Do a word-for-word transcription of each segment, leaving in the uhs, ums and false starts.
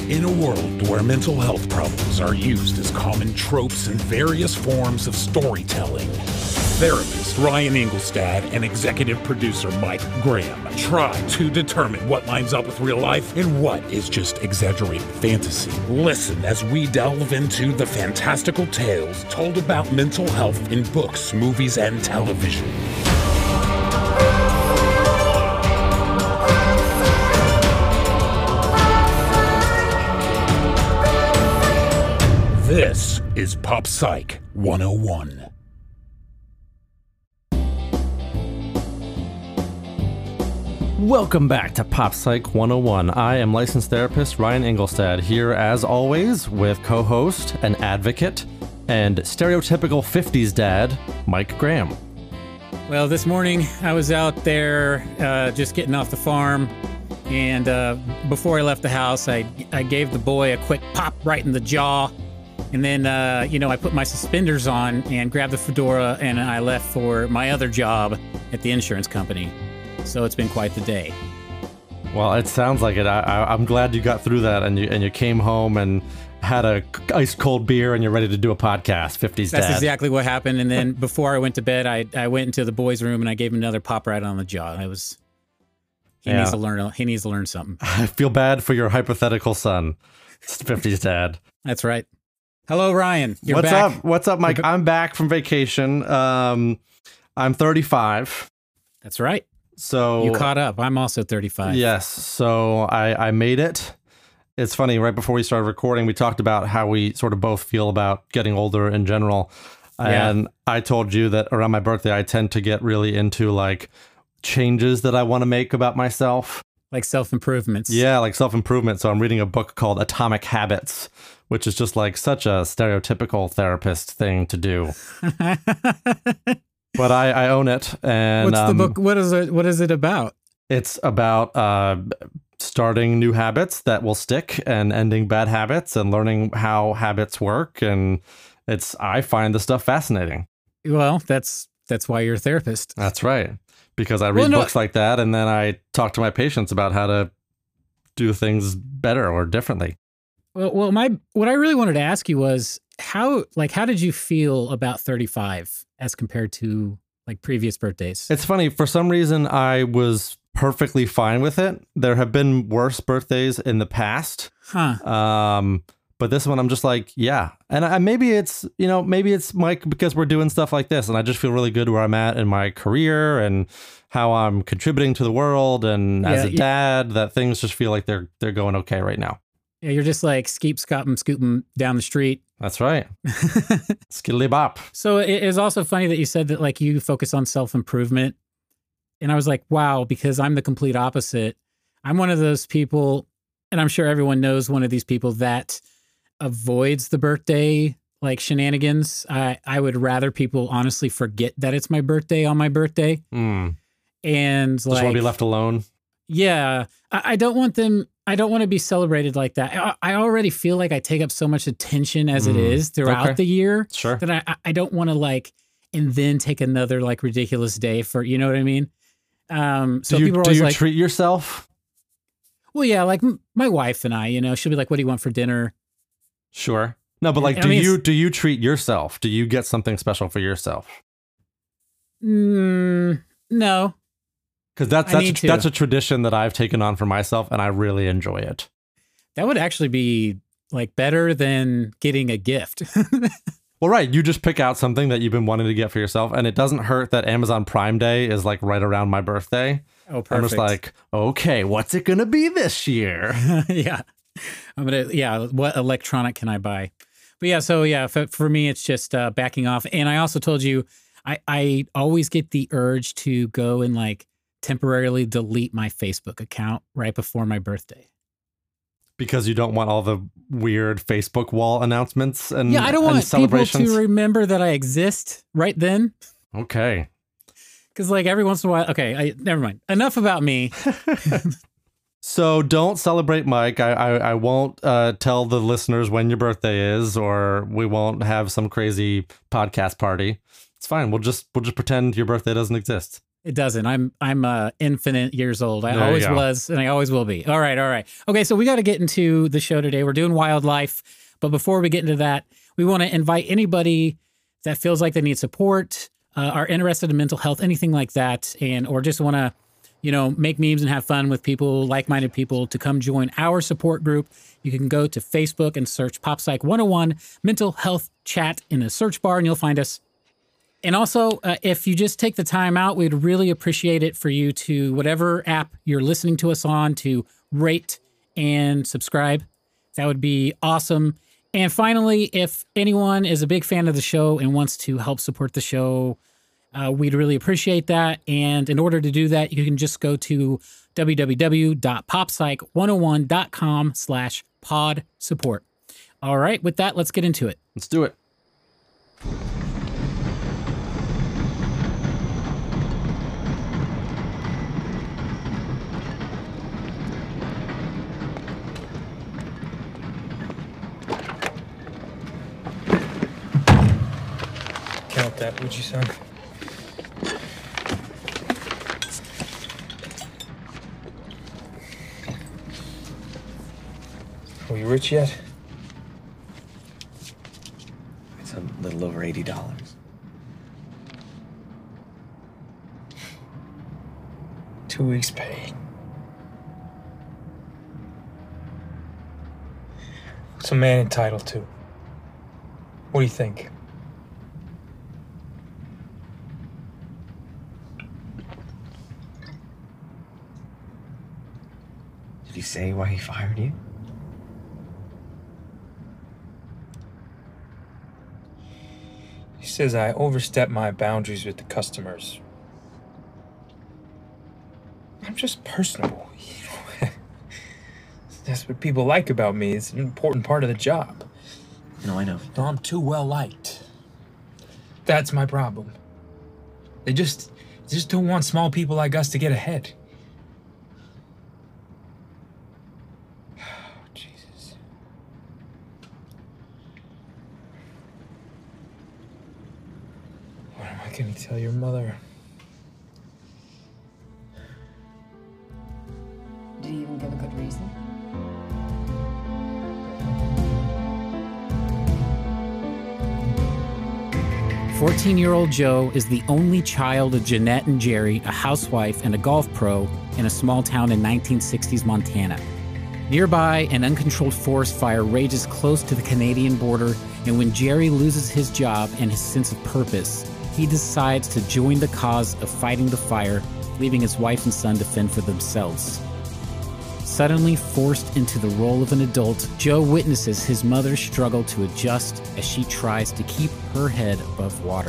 In a world where mental health problems are used as common tropes in various forms of storytelling, therapist Ryan Engelstad and executive producer Mike Graham try to determine what lines up with real life and what is just exaggerated fantasy. Listen as we delve into the fantastical tales told about mental health in books, movies, and television. This is Pop Psych one oh one. Welcome back to Pop Psych one oh one. I am licensed therapist Ryan Engelstad, here as always with co-host and advocate and stereotypical fifties dad, Mike Graham. Well, this morning I was out there uh, just getting off the farm, and uh, before I left the house, I, I gave the boy a quick pop right in the jaw. And then, uh, you know, I put my suspenders on and grabbed the fedora, and I left for my other job at the insurance company. So it's been quite the day. Well, it sounds like it. I, I, I'm glad you got through that, and you and you came home and had a ice cold beer, and you're ready to do a podcast. fifties That's dad. exactly what happened. And then before I went to bed, I I went into the boys' room and I gave him another pop right on the jaw. I was he Yeah. needs to learn. He needs to learn something. I feel bad for your hypothetical son, fifties dad. That's right. Hello, Ryan. You're What's back. up? What's up, Mike? I'm back from vacation. Um, I'm thirty-five. That's right. So You caught up. I'm also thirty-five. Yes. So I, I made it. It's funny, right before we started recording, we talked about how we sort of both feel about getting older in general. Yeah. And I told you that around my birthday, I tend to get really into like changes that I want to make about myself. Like self-improvements. Yeah, like self-improvement. So I'm reading a book called Atomic Habits, which is just like such a stereotypical therapist thing to do. But I, I own it. And What's um, the book? What is it? What is it about? It's about uh, starting new habits that will stick and ending bad habits and learning how habits work. And it's I find the stuff fascinating. Well, that's that's why you're a therapist. That's right. Because I read Well, no- books like that, and then I talk to my patients about how to do things better or differently. Well, well, my what I really wanted to ask you was how like how did you feel about thirty-five as compared to like previous birthdays? It's funny. For some reason, I was perfectly fine with it. There have been worse birthdays in the past. Huh. Um, but this one, I'm just like, yeah. And I, maybe it's, you know, maybe it's Mike because we're doing stuff like this. And I just feel really good where I'm at in my career and how I'm contributing to the world. And as Yeah, a yeah. dad, that things just feel like they're they're going okay right now. Yeah, you're just like skeep, scopping, scooping down the street. That's right. Skiddly bop. So it is also funny that you said that like you focus on self-improvement. And I was like, wow, because I'm the complete opposite. I'm one of those people, and I'm sure everyone knows one of these people that avoids the birthday like shenanigans. I, I would rather people honestly forget that it's my birthday on my birthday. Mm. And Just like, want to be left alone. yeah, I, I don't want them. I don't want to be celebrated like that. I, I already feel like I take up so much attention as it Mm, is throughout okay. the year Sure. that I, I- I don't want to like, and then take another like ridiculous day for, you know what I mean? Um, so do you, people are do always you like, treat yourself? well, yeah, like m- my wife and I, you know, she'll be like, what do you want for dinner? Sure. No, but like, I do mean, you it's- do you treat yourself? Do you get something special for yourself? Mm, no. Because that's I that's need a, to. that's a tradition that I've taken on for myself, and I really enjoy it. That would actually be like better than getting a gift. Well, right, you just pick out something that you've been wanting to get for yourself, and it doesn't hurt that Amazon Prime Day is like right around my birthday. Oh, perfect. I'm just like, okay, what's it gonna be this year? yeah. I'm gonna, yeah. What electronic can I buy? But yeah, so yeah, for, for me, it's just uh, backing off. And I also told you, I, I always get the urge to go and like temporarily delete my Facebook account right before my birthday. Because you don't want all the weird Facebook wall announcements and Yeah, I don't and want people celebrations. to remember that I exist right then. Okay. Because like every once in a while, okay, I, never mind. Enough about me. So don't celebrate Mike. I I, I won't uh, tell the listeners when your birthday is, or we won't have some crazy podcast party. It's fine. We'll just we'll just pretend your birthday doesn't exist. It doesn't. I'm I'm uh, infinite years old. I There you always go. was, and I always will be. All right, all right. Okay, so we got to get into the show today. We're doing wildlife, but before we get into that, we want to invite anybody that feels like they need support, uh, are interested in mental health, anything like that, and or just want to, you know, make memes and have fun with people, like-minded people, to come join our support group. You can go to Facebook and search PopPsych one oh one Mental Health Chat in the search bar, and you'll find us. And also, uh, if you just take the time out, we'd really appreciate it for you to, whatever app you're listening to us on, to rate and subscribe. That would be awesome. And finally, if anyone is a big fan of the show and wants to help support the show, uh, we'd really appreciate that. And in order to do that, you can just go to w w w dot pop psych one oh one dot com slash pod support. All right, with that, let's get into it. Let's do it. Count that, would you, son? Are you rich yet? It's a little over eighty dollars. Two weeks paid. What's a man entitled to? What do you think? Did he say why he fired you? He says I overstepped my boundaries with the customers. I'm just personable. You know? That's what people like about me. It's an important part of the job. No, I know. No, I'm too well liked. That's my problem. They just, they just don't want small people like us to get ahead. Jesus. What am I gonna tell your mother? Did he even give a good reason? fourteen-year-old Joe is the only child of Jeanette and Jerry, a housewife and a golf pro in a small town in nineteen sixties Montana. Nearby, an uncontrolled forest fire rages close to the Canadian border, and when Jerry loses his job and his sense of purpose, he decides to join the cause of fighting the fire, leaving his wife and son to fend for themselves. Suddenly forced into the role of an adult, Joe witnesses his mother struggle to adjust as she tries to keep her head above water.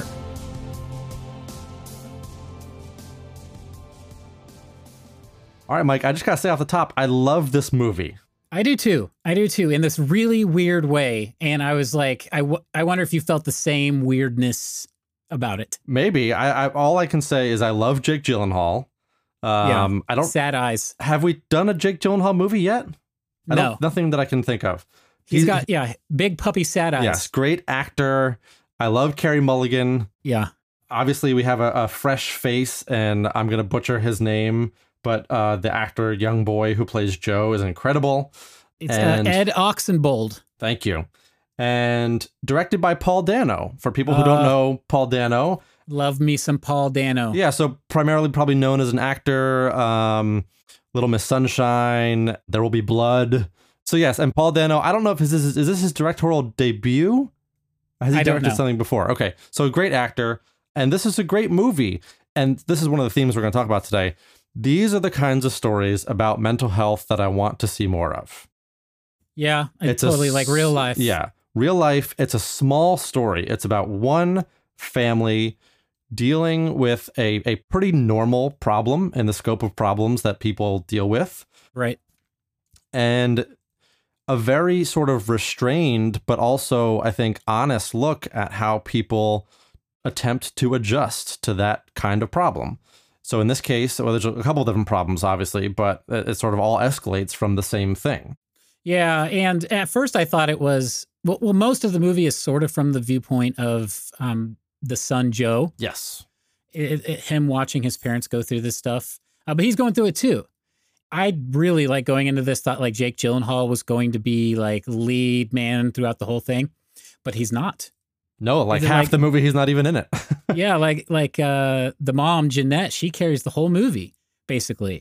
All right, Mike, I just got to say off the top, I love this movie. I do too. I do too, in this really weird way. And I was like, I, w- I wonder if you felt the same weirdness about it. Maybe. I, I all I can say is I love Jake Gyllenhaal. Um, Yeah, I don't. sad eyes. Have we done a Jake Gyllenhaal movie yet? I No. don't, nothing that I can think of. He's got, yeah, big puppy sad eyes. Yes, great actor. I love Carey Mulligan. Yeah. Obviously, we have a, a fresh face, and I'm going to butcher his name, but uh, the actor, young boy who plays Joe, is incredible. It's uh, And- Ed Oxenbould. Thank you. And directed by Paul Dano. For people who don't Uh, know Paul Dano, Love me some Paul Dano. yeah, so primarily probably known as an actor, um, Little Miss Sunshine, There Will Be Blood. So yes, and Paul Dano, I don't know if this is, is this his directorial debut? Has he I don't directed know. something before? Okay, so a great actor, and this is a great movie. And this is one of the themes we're going to talk about today. These are the kinds of stories about mental health that I want to see more of. Yeah, It's it's totally a, like real life. Yeah, real life. It's a small story. It's about one family dealing with a, a pretty normal problem in the scope of problems that people deal with, Right. and a very sort of restrained, but also, I think, honest look at how people attempt to adjust to that kind of problem. So in this case, well, there's a couple of different problems, obviously, but it, it sort of all escalates from the same thing. Yeah, and at first I thought it was, well, well most of the movie is sort of from the viewpoint of um, the son, Joe. Yes. it, it, him watching his parents go through this stuff. Uh, but he's going through it too. I really like going into this, thought like Jake Gyllenhaal was going to be like lead man throughout the whole thing, but he's not. No, like Is it half like- the movie, he's not even in it. Yeah, like like uh, the mom, Jeanette, she carries the whole movie, basically.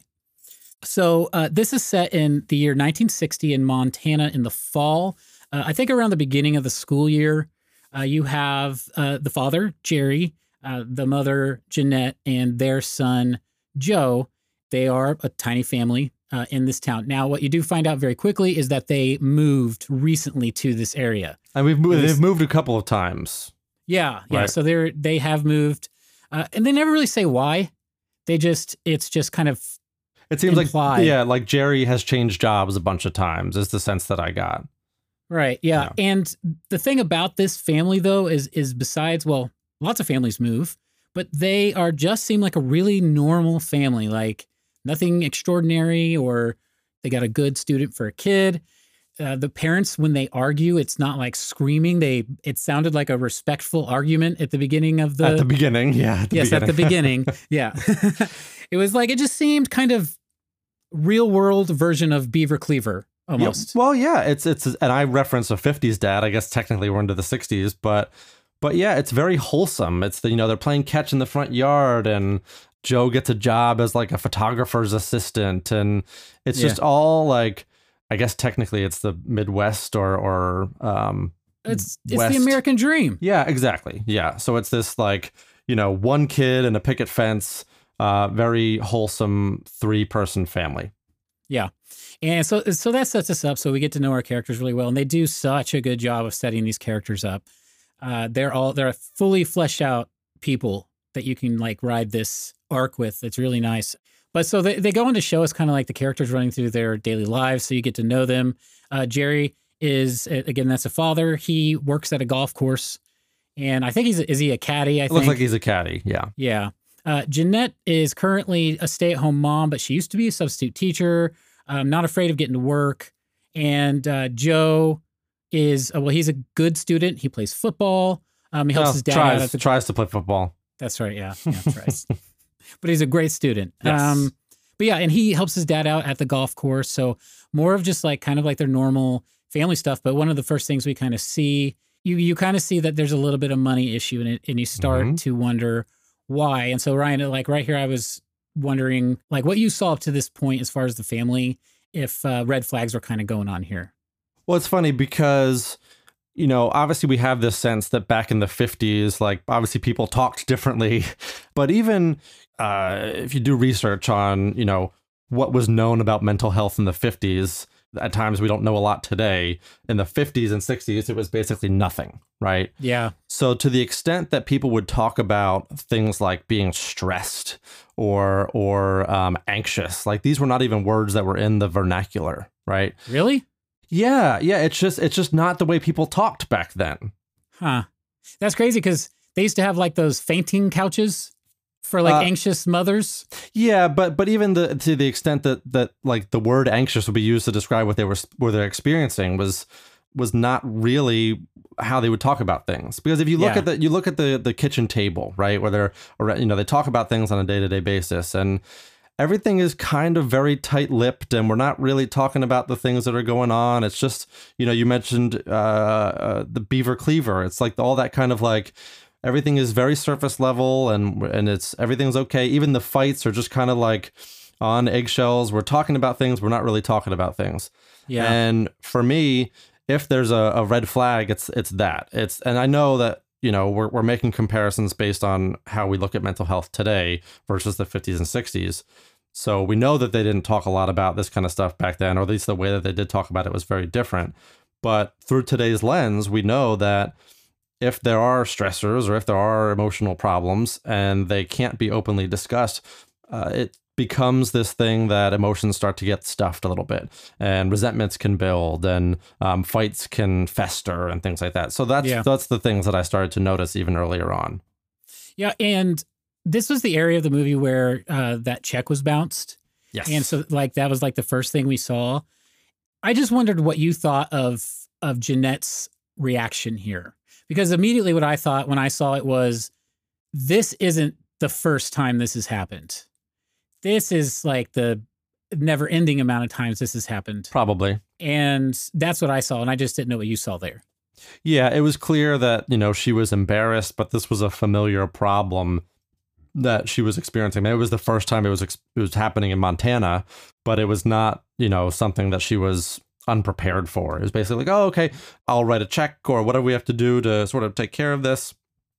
So uh, this is set in the year nineteen sixty in Montana in the fall. Uh, I think around the beginning of the school year. Uh, you have uh, the father, Jerry, uh, the mother, Jeanette, and their son, Joe. They are a tiny family uh, in this town. Now, what you do find out very quickly is that they moved recently to this area. And we've moved, It was- they've moved a couple of times. Yeah, yeah. Right. So they're they have moved, uh, and they never really say why. They just it's just kind of It seems Implied. like, yeah, like Jerry has changed jobs a bunch of times is the sense that I got. right. Yeah. And the thing about this family though is is besides well, lots of families move, but they are just seem like a really normal family, like nothing extraordinary, or they got a good student for a kid. Uh, the parents, when they argue, it's not like screaming. They it sounded like a respectful argument at the beginning of the at the beginning, yeah. At the yes, beginning. at the beginning. Yeah. It was like, it just seemed kind of real world version of Beaver Cleaver Yeah, almost. well, yeah, it's it's and I reference a fifties dad. I guess technically we're into the sixties, but but yeah, it's very wholesome. It's the you know they're playing catch in the front yard, and Joe gets a job as like a photographer's assistant, and it's Yeah. just all like I guess technically it's the Midwest or or um It's it's West. the American dream. Yeah, exactly. Yeah, so it's this like you know one kid and a picket fence, uh, very wholesome three person family. Yeah. And so so that sets us up so we get to know our characters really well. And they do such a good job of setting these characters up. Uh, they're all they're fully fleshed out people that you can like ride this arc with. It's really nice. But so they, they go on to show us kind of like the characters running through their daily lives. So you get to know them. Uh, Jerry is, again, that's a father. He works at a golf course. And I think he's, is he a caddy? I It think. looks like he's a caddy. Yeah. Yeah. Uh, Jeanette is currently a stay-at-home mom, but she used to be a substitute teacher. Um, not afraid of getting to work. And uh, Joe is, uh, well, he's a good student. He plays football. Um, he helps Well, his dad out tries at the tries to play football. That's right. Yeah. Yeah. Tries. But he's a great student. Yes. Um, but yeah, and he helps his dad out at the golf course. So more of just like kind of like their normal family stuff. But one of the first things we kind of see, you you kind of see that there's a little bit of money issue in it, and you start Mhm. to wonder why. And so Ryan, like right here, I was wondering like what you saw up to this point as far as the family, if uh, red flags were kind of going on here. Well, it's funny because, you know, obviously we have this sense that back in the fifties, like obviously people talked differently. But even uh, if you do research on, you know, what was known about mental health in the fifties, at times we don't know a lot today. In the fifties and sixties, it was basically nothing, right? Yeah. So to the extent that people would talk about things like being stressed or or um, anxious, like these were not even words that were in the vernacular, right? Really? Yeah, yeah. It's just it's just not the way people talked back then. Huh. That's crazy because they used to have like those fainting couches for like Uh, anxious mothers. Yeah, but but even the to the extent that that like the word anxious would be used to describe what they were what they're experiencing was was not really how they would talk about things. Because if you look Yeah. at the you look at the the kitchen table, right, where they're or, you know they talk about things on a day to day basis, and everything is kind of very tight lipped, and we're not really talking about the things that are going on. It's just you know you mentioned uh, uh, the Beaver Cleaver. It's like all that kind of like. Everything is very surface level, and and it's everything's okay. Even the fights are just kind of like on eggshells. We're talking about things. We're not really talking about things. Yeah. And for me, if there's a, a red flag, it's it's that. It's and I know that you know we're we're making comparisons based on how we look at mental health today versus the fifties and sixties. So we know that they didn't talk a lot about this kind of stuff back then, or at least the way that they did talk about it was very different. But through today's lens, we know that if there are stressors or if there are emotional problems and they can't be openly discussed, uh, it becomes this thing that emotions start to get stuffed a little bit, and resentments can build, and um, fights can fester and things like that. So that's Yeah. that's the things that I started to notice even earlier on. Yeah. And this was the area of the movie where uh, that check was bounced. Yes. And so like that was like the first thing we saw. I just wondered what you thought of of Jeanette's reaction here. Because immediately what I thought when I saw it was, this isn't the first time this has happened. This is like the never ending amount of times this has happened. Probably. And that's what I saw. And I just didn't know what you saw there. Yeah, it was clear that, you know, she was embarrassed, but this was a familiar problem that she was experiencing. Maybe it was the first time it was ex- it was happening in Montana, but it was not, you know, something that she was unprepared for. It was basically like, oh, okay, I'll write a check or whatever we have to do to sort of take care of this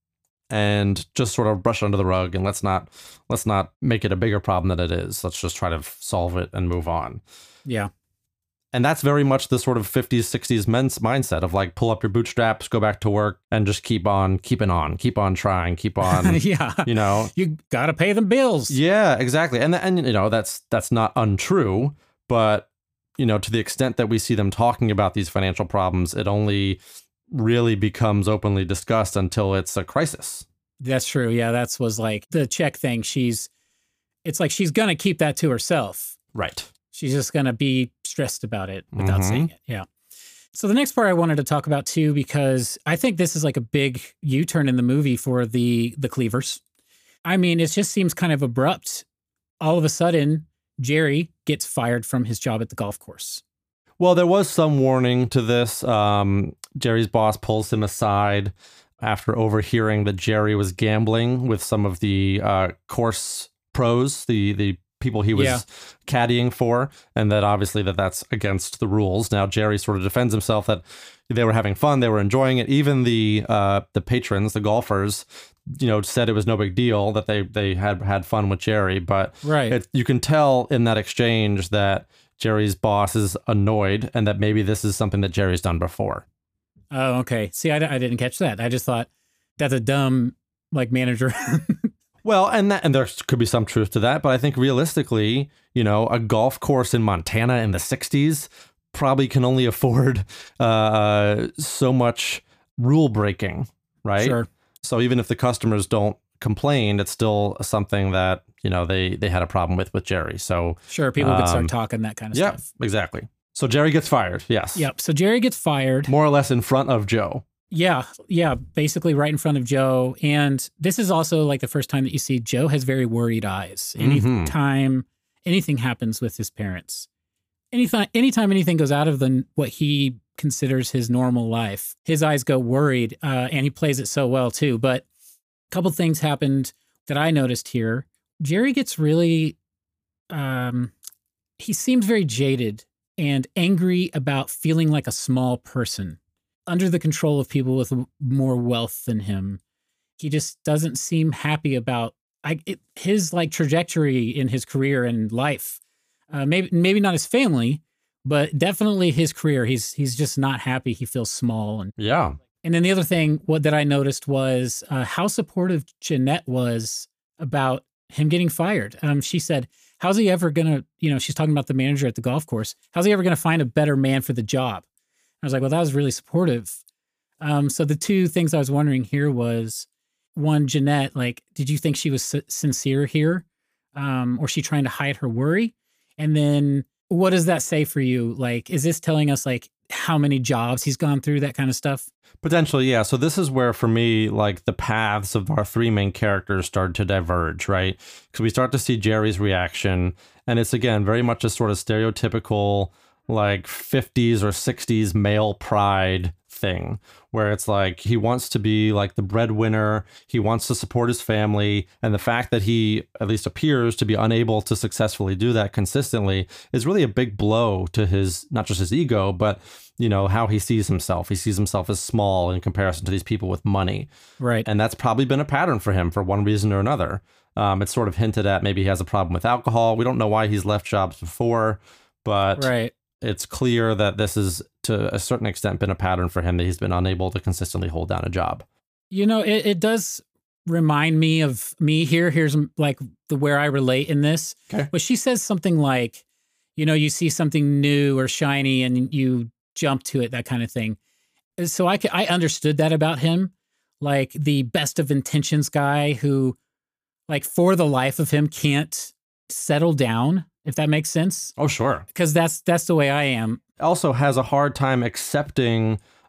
and just sort of brush it under the rug, and let's not let's not make it a bigger problem than it is. Let's just try to solve it and move on. Yeah. And that's very much the sort of fifties, sixties men's mindset of like, pull up your bootstraps, go back to work, and just keep on keeping on, keep on trying, keep on, yeah. you know. You got to pay the bills. Yeah, exactly. And, and you know, that's that's not untrue. But, you know, to the extent that we see them talking about these financial problems, it only really becomes openly discussed until it's a crisis. That's true. Yeah, that's was like the check thing. She's, it's like she's going to keep that to herself. Right. She's just going to be stressed about it without Mhm. saying it. Yeah. So the next part I wanted to talk about too, because I think this is like a big U-turn in the movie for the the Cleavers. I mean, it just seems kind of abrupt. All of a sudden, Jerry gets fired from his job at the golf course. Well, there was some warning to this. Um, Jerry's boss pulls him aside after overhearing that Jerry was gambling with some of the uh, course pros, the the people he was Yeah. caddying for, and that obviously that that's against the rules. Now Jerry sort of defends himself that they were having fun, they were enjoying it. Even the uh, the patrons, the golfers, you know, said it was no big deal, that they they had had fun with Jerry. But Right. it, you can tell in that exchange that Jerry's boss is annoyed, and that maybe this is something that Jerry's done before. Oh, okay. See, I, I didn't catch that. I just thought that's a dumb like manager. Well, and that, and there could be some truth to that, but I think realistically, you know, a golf course in Montana in the sixties probably can only afford uh, so much rule breaking, right? Sure. So even if the customers don't complain, it's still something that, you know, they they had a problem with with Jerry. So Sure, people could Um, start talking that kind of yeah, stuff. exactly. So Jerry gets fired. Yes. Yep. So Jerry gets fired. More or less in front of Joe. Yeah, yeah, basically right in front of Joe. And this is also like the first time that you see Joe has very worried eyes. Anytime anything happens with his parents, anytime anytime anything goes out of the what he considers his normal life, his eyes go worried, uh, and he plays it so well too. But a couple things happened that I noticed here. Jerry gets really, um, he seems very jaded and angry about feeling like a small person under the control of people with more wealth than him. He just doesn't seem happy about I, it, his like trajectory in his career and life. Uh, maybe maybe not his family, but definitely his career. He's he's just not happy. He feels small. And Yeah. and then the other thing what that I noticed was uh, how supportive Jeanette was about him getting fired. Um, she said, "How's he ever gonna?" You know, she's talking about the manager at the golf course. How's he ever gonna find a better man for the job? I was like, well, that was really supportive. Um, so the two things I was wondering here was, one, Jeanette, like, did you think she was s- sincere here? Um, or is she trying to hide her worry? And then what does that say for you? Like, is this telling us like how many jobs he's gone through, that kind of stuff? Potentially, yeah. So this is where, for me, like the paths of our three main characters start to diverge, right? Because we start to see Jerry's reaction, and it's, again, very much a sort of stereotypical, like fifties or sixties male pride thing, where it's like he wants to be like the breadwinner, he wants to support his family, and the fact that he at least appears to be unable to successfully do that consistently is really a big blow to his, not just his ego, but, you know, how he sees himself. He sees himself as small in comparison to these people with money. Right. And that's probably been a pattern for him for one reason or another. Um, it's sort of hinted at maybe he has a problem with alcohol. We don't know why he's left jobs before, but Right. it's clear that this is, to a certain extent, been a pattern for him, that he's been unable to consistently hold down a job. You know, it, it does remind me of me here. Here's like the where I relate in this. Okay. But she says something like, you know, you see something new or shiny and you jump to it, that kind of thing. So I, I understood that about him, like the best of intentions guy who, like, for the life of him, can't settle down, if that makes sense. Oh, sure. Because that's that's the way I am. Also has a hard time accepting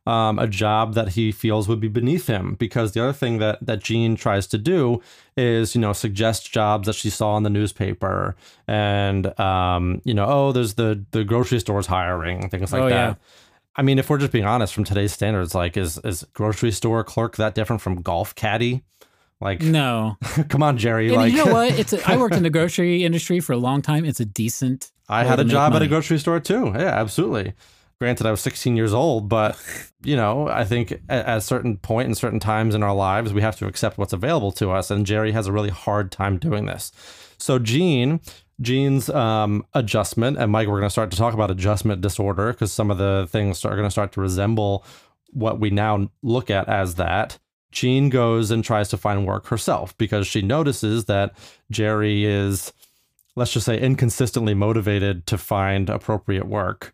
um, a job that he feels would be beneath him. Because the other thing that that Jean tries to do is, you know, suggest jobs that she saw in the newspaper, and um, you know, oh, there's the the grocery store's hiring, things like Oh, that. yeah. I mean, if we're just being honest, from today's standards, like, is is grocery store clerk that different from golf caddy? Like, No. come on, Jerry. And like, you know what? It's a, I worked in the grocery industry for a long time. It's a decent. I way had to a make job at a money. grocery store too. Yeah, absolutely. Granted, I was sixteen years old, but you know, I think at, at a certain point and certain times in our lives, we have to accept what's available to us. And Jerry has a really hard time doing this. So Jean, Jean's um, adjustment, and Mike, we're going to start to talk about adjustment disorder because some of the things are going to start to resemble what we now look at as that. Jean goes and tries to find work herself because she notices that Jerry is, let's just say, inconsistently motivated to find appropriate work.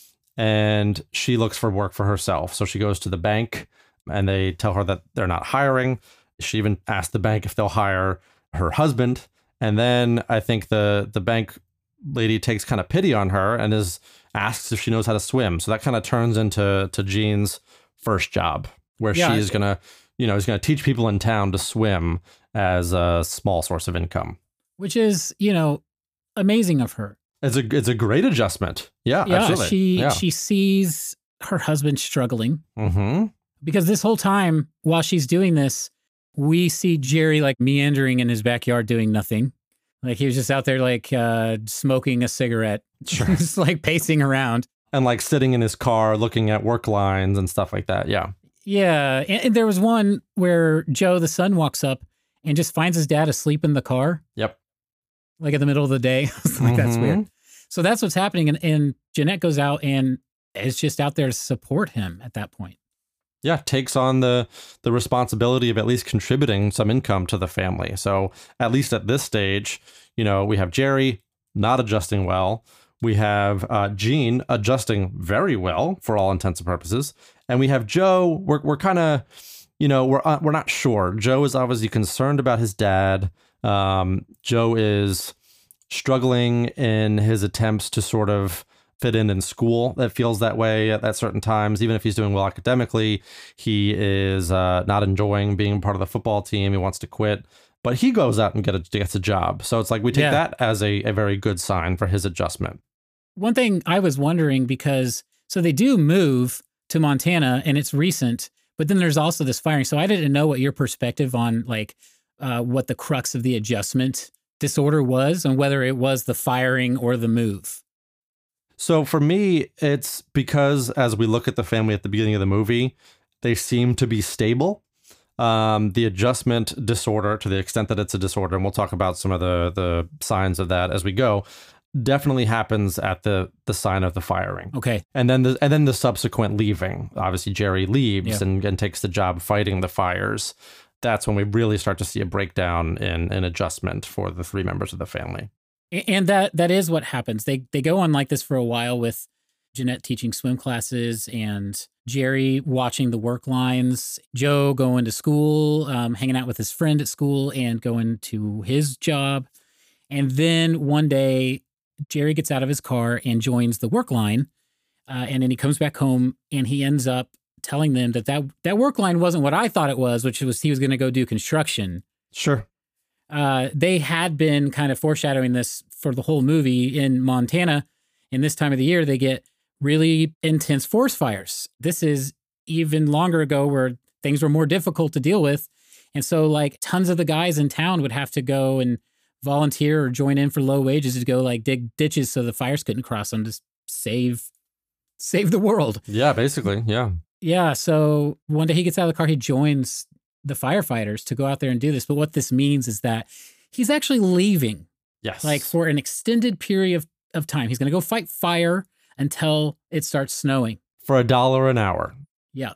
And she looks for work for herself. So she goes to the bank and they tell her that they're not hiring. She even asked the bank if they'll hire her husband. And then I think the, the bank lady takes kind of pity on her and is asks if she knows how to swim. So that kind of turns into to Jean's first job, where Yeah. she is going to, you know, is going to teach people in town to swim as a small source of income. Which is, you know, amazing of her. It's a it's a great adjustment. Yeah, Yeah, absolutely. she yeah. she sees her husband struggling Mm-hmm. because this whole time while she's doing this, we see Jerry like meandering in his backyard doing nothing. Like he was just out there like uh, smoking a cigarette, Sure. just like pacing around. And like sitting in his car looking at work lines and stuff like that. Yeah. Yeah, and, and there was one where Joe the son walks up and just finds his dad asleep in the car, Yep. like in the middle of the day. I was like, that's Mhm. weird. So that's what's happening, and, and Jeanette goes out and is just out there to support him at that point. Yeah, takes on the the responsibility of at least contributing some income to the family. So at least at this stage, you know, we have Jerry not adjusting well. We have uh, Jean adjusting very well for all intents and purposes, and we have Joe. We're we're kind of, you know, we're uh, we're not sure. Joe is obviously concerned about his dad. Um, Joe is struggling in his attempts to sort of fit in in school. That feels that way at, at certain times. Even if he's doing well academically, he is uh, not enjoying being part of the football team. He wants to quit, but he goes out and get a, gets a job. So it's like we take Yeah. that as a, a very good sign for his adjustment. One thing I was wondering, because so they do move to Montana and it's recent, but then there's also this firing. So I didn't know what your perspective on like uh, what the crux of the adjustment disorder was and whether it was the firing or the move. So for me, it's because as we look at the family at the beginning of the movie, they seem to be stable. Um, the adjustment disorder, to the extent that it's a disorder, and we'll talk about some of the the signs of that as we go, definitely happens at the the sign of the firing. Okay. And then the and then the subsequent leaving. Obviously, Jerry leaves Yeah. and, and takes the job fighting the fires. That's when we really start to see a breakdown in, in adjustment for the three members of the family. A- And that that is what happens. They they go on like this for a while with Jeanette teaching swim classes and Jerry watching the work lines, Joe going to school, um, hanging out with his friend at school and going to his job. And then one day, Jerry gets out of his car and joins the work line. Uh, and then he comes back home and he ends up telling them that that, that work line wasn't what I thought it was, which was he was going to go do construction. Sure. Uh, they had been kind of foreshadowing this for the whole movie in Montana. In this time of the year, they get really intense forest fires. This is even longer ago where things were more difficult to deal with. And so like tons of the guys in town would have to go and volunteer or join in for low wages to go like dig ditches so the fires couldn't cross them to save, save the world. Yeah, basically. Yeah. Yeah. So one day he gets out of the car, he joins the firefighters to go out there and do this. But what this means is that he's actually leaving Yes. like for an extended period of, of time. He's going to go fight fire until it starts snowing. for a dollar an hour. Yeah.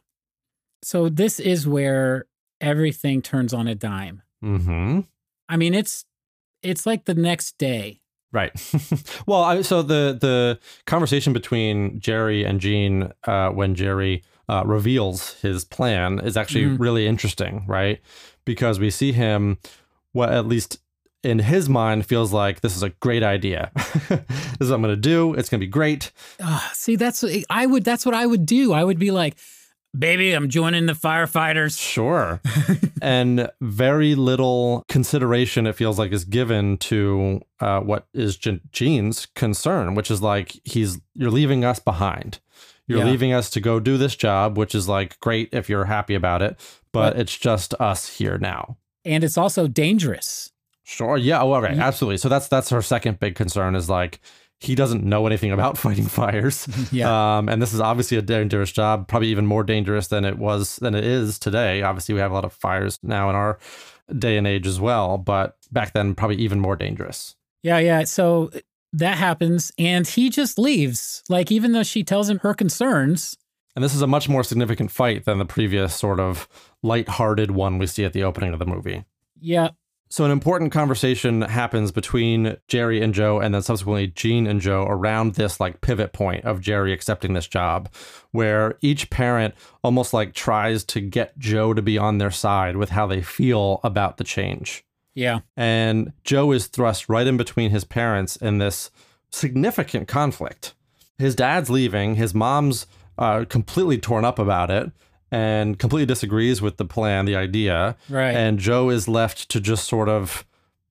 So this is where everything turns on a dime. Mm-hmm. I mean, it's it's like the next day. Right. Well, I, so the the conversation between Jerry and Jean uh, when Jerry uh, reveals his plan is actually Mhm. really interesting, right? Because we see him, well, at least in his mind, feels like this is a great idea. This is what I'm going to do. It's going to be great. Ah, see, that's I would that's what I would do. I would be like, baby, I'm joining the firefighters. Sure. And very little consideration, it feels like, is given to uh, what is Je- Gene's concern, which is like, he's you're leaving us behind. You're Yeah. leaving us to go do this job, which is like great if you're happy about it, but But- it's just us here now. And it's also dangerous. Sure. Yeah. Oh, okay. Ye- Absolutely. So that's that's her second big concern is like, he doesn't know anything about fighting fires. Yeah. Um, and this is obviously a dangerous job, probably even more dangerous than it was, than it is today. Obviously, we have a lot of fires now in our day and age as well, but back then, probably even more dangerous. Yeah, yeah. So that happens, and he just leaves. Like, even though she tells him her concerns. And this is a much more significant fight than the previous sort of lighthearted one we see at the opening of the movie. Yeah. So an important conversation happens between Jerry and Joe, and then subsequently Gene and Joe, around this like pivot point of Jerry accepting this job, where each parent almost like tries to get Joe to be on their side with how they feel about the change. Yeah. And Joe is thrust right in between his parents in this significant conflict. His dad's leaving, his mom's uh, completely torn up about it, and completely disagrees with the plan, the idea. Right. And Joe is left to just sort of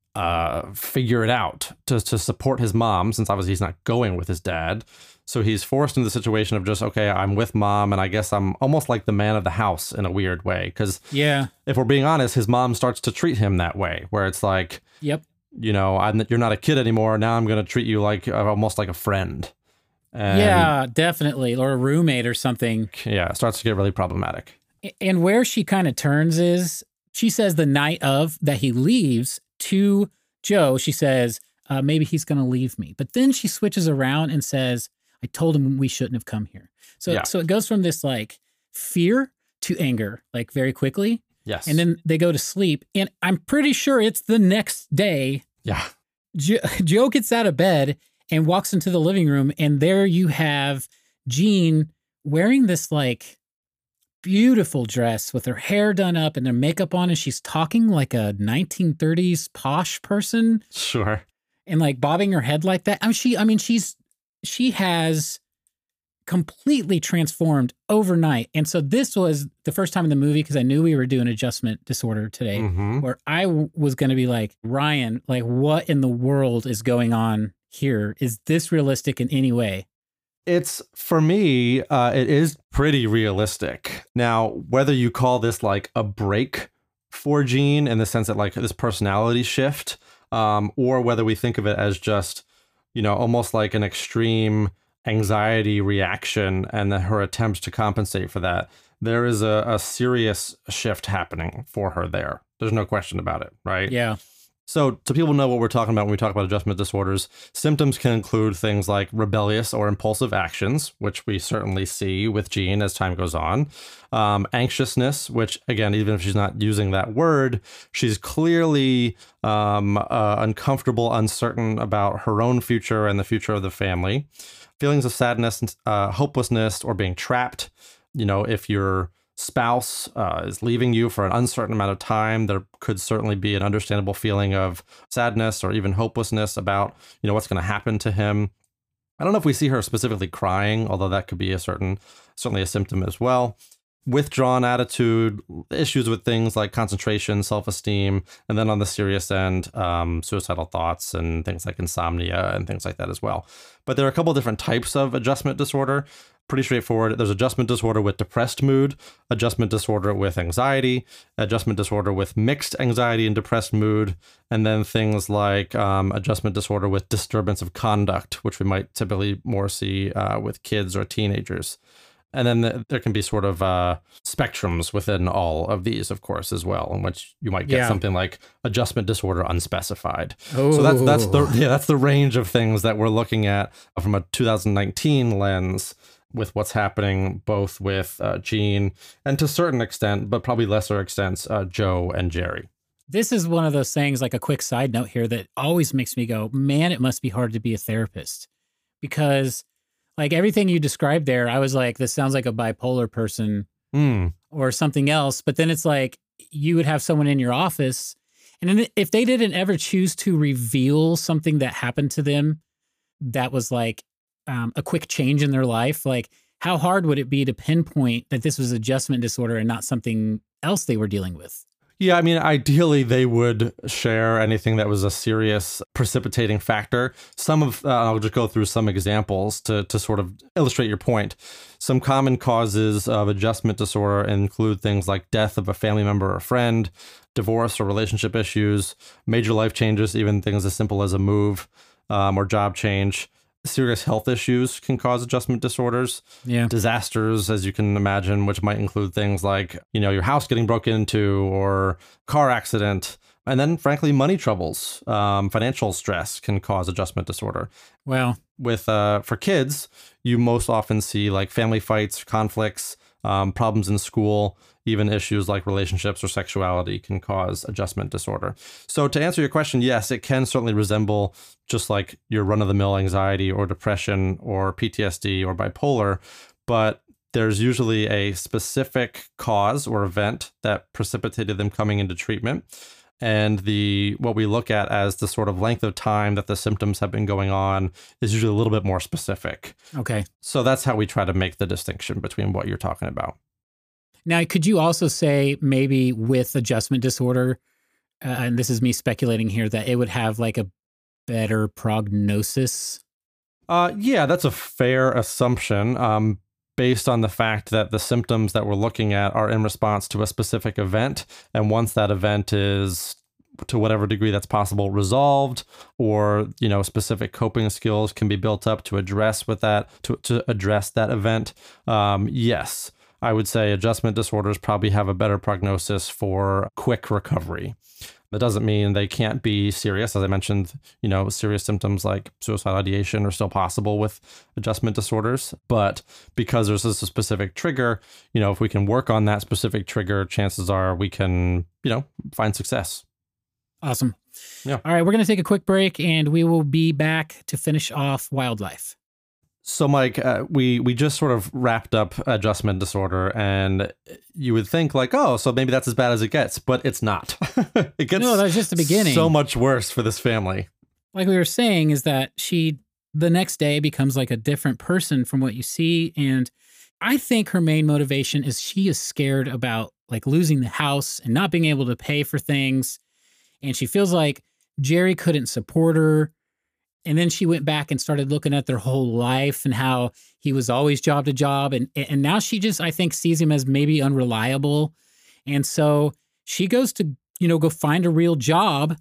uh, figure it out to, to support his mom, since obviously he's not going with his dad. So he's forced into the situation of just, okay, I'm with mom, and I guess I'm almost like the man of the house in a weird way. Because Yeah. if we're being honest, his mom starts to treat him that way, where it's like, Yep. you know, I'm, you're not a kid anymore. Now I'm going to treat you like uh, almost like a friend. And Yeah, definitely. Or a roommate or something. yeah, it starts to get really problematic. And where she kind of turns is she says the night of that he leaves to Joe, she says, uh, maybe he's going to leave me. But then she switches around and says, I told him we shouldn't have come here. So, Yeah. so it goes from this like fear to anger, like very quickly. Yes. And then they go to sleep. And I'm pretty sure it's the next day. yeah. Jo- Joe gets out of bed and walks into the living room, and there you have Jean wearing this like beautiful dress with her hair done up and her makeup on, and she's talking like a nineteen thirties posh person Sure. and like bobbing her head like that. I mean, she, I mean, she's she has completely transformed overnight. And so this was the first time in the movie, because I knew we were doing adjustment disorder today, Mhm. where I w- was going to be like, Ryan, like, what in the world is going on here? Is this realistic in any way? It's, for me, uh, it is pretty realistic. Now, whether you call this like a break for Gene in the sense that like this personality shift, um, or whether we think of it as just, you know, almost like an extreme anxiety reaction and the, her attempts to compensate for that, there is a, a serious shift happening for her there. There's no question about it, right? Yeah. So, so people know what we're talking about when we talk about adjustment disorders. Symptoms can include things like rebellious or impulsive actions, which we certainly see with Jean as time goes on. Um, anxiousness, which, again, even if she's not using that word, she's clearly um, uh, uncomfortable, uncertain about her own future and the future of the family. Feelings of sadness, uh, hopelessness, or being trapped. You know, if your spouse uh, is leaving you for an uncertain amount of time, there could certainly be an understandable feeling of sadness or even hopelessness about, you know, what's going to happen to him. I don't know if we see her specifically crying, although that could be a certain, certainly a symptom as well. Withdrawn attitude, issues with things like concentration, self-esteem, and then on the serious end, um, suicidal thoughts and things like insomnia and things like that as well. But there are a couple of different types of adjustment disorder. Pretty straightforward. There's adjustment disorder with depressed mood, adjustment disorder with anxiety, adjustment disorder with mixed anxiety and depressed mood, and then things like um, adjustment disorder with disturbance of conduct, which we might typically more see uh, with kids or teenagers. And then the, there can be sort of uh, spectrums within all of these, of course, as well, in which you might get Yeah. something like adjustment disorder unspecified. So that's that's the yeah that's the range of things that we're looking at from a two thousand nineteen lens with what's happening both with uh, Gene and to a certain extent, but probably lesser extents, uh, Joe and Jerry. This is one of those things, like a quick side note here, that always makes me go, man, it must be hard to be a therapist. Because like everything you described there, I was like, this sounds like a bipolar person Mm. or something else. But then it's like you would have someone in your office, and then if they didn't ever choose to reveal something that happened to them that was like um, a quick change in their life, like how hard would it be to pinpoint that this was adjustment disorder and not something else they were dealing with? Yeah, I mean, ideally, they would share anything that was a serious precipitating factor. Some of, uh, I'll just go through some examples to, to sort of illustrate your point. Some common causes of adjustment disorder include things like death of a family member or friend, divorce or relationship issues, major life changes, even things as simple as a move um, or job change. Serious health issues can cause adjustment disorders. Yeah. Disasters, as you can imagine, which might include things like, you know, your house getting broken into or car accident. And then, frankly, money troubles, um, financial stress can cause adjustment disorder. Well, With uh, for kids, you most often see like family fights, conflicts, um, problems in school, even issues like relationships or sexuality can cause adjustment disorder. So to answer your question, yes, it can certainly resemble just like your run-of-the-mill anxiety or depression or P T S D or bipolar, but there's usually a specific cause or event that precipitated them coming into treatment. And the what we look at as the sort of length of time that the symptoms have been going on is usually a little bit more specific. okay. So that's how we try to make the distinction between what you're talking about. Now, could you also say maybe with adjustment disorder, uh, and this is me speculating here, that it would have like a better prognosis? Uh, yeah, that's a fair assumption um, based on the fact that the symptoms that we're looking at are in response to a specific event. And once that event is, to whatever degree that's possible, resolved, or, you know, specific coping skills can be built up to address with that, to, to address that event, um, yes. I would say adjustment disorders probably have a better prognosis for quick recovery. That doesn't mean they can't be serious. As I mentioned, you know, serious symptoms like suicidal ideation are still possible with adjustment disorders. But because there's this specific trigger, you know, if we can work on that specific trigger, chances are we can, you know, find success. Awesome. Yeah. All right, we're going to take a quick break and we will be back to finish off wildlife. So, Mike, uh, we we just sort of wrapped up adjustment disorder, and you would think like, oh, so maybe that's as bad as it gets, but it's not. It gets No, that's just the beginning. So much worse for this family. Like we were saying, is that she the next day becomes like a different person from what you see. And I think her main motivation is she is scared about like losing the house and not being able to pay for things. And she feels like Jerry couldn't support her. And then she went back and started looking at their whole life and how he was always job to job. And, and now she just, I think, sees him as maybe unreliable. And so she goes to, you know, go find a real job.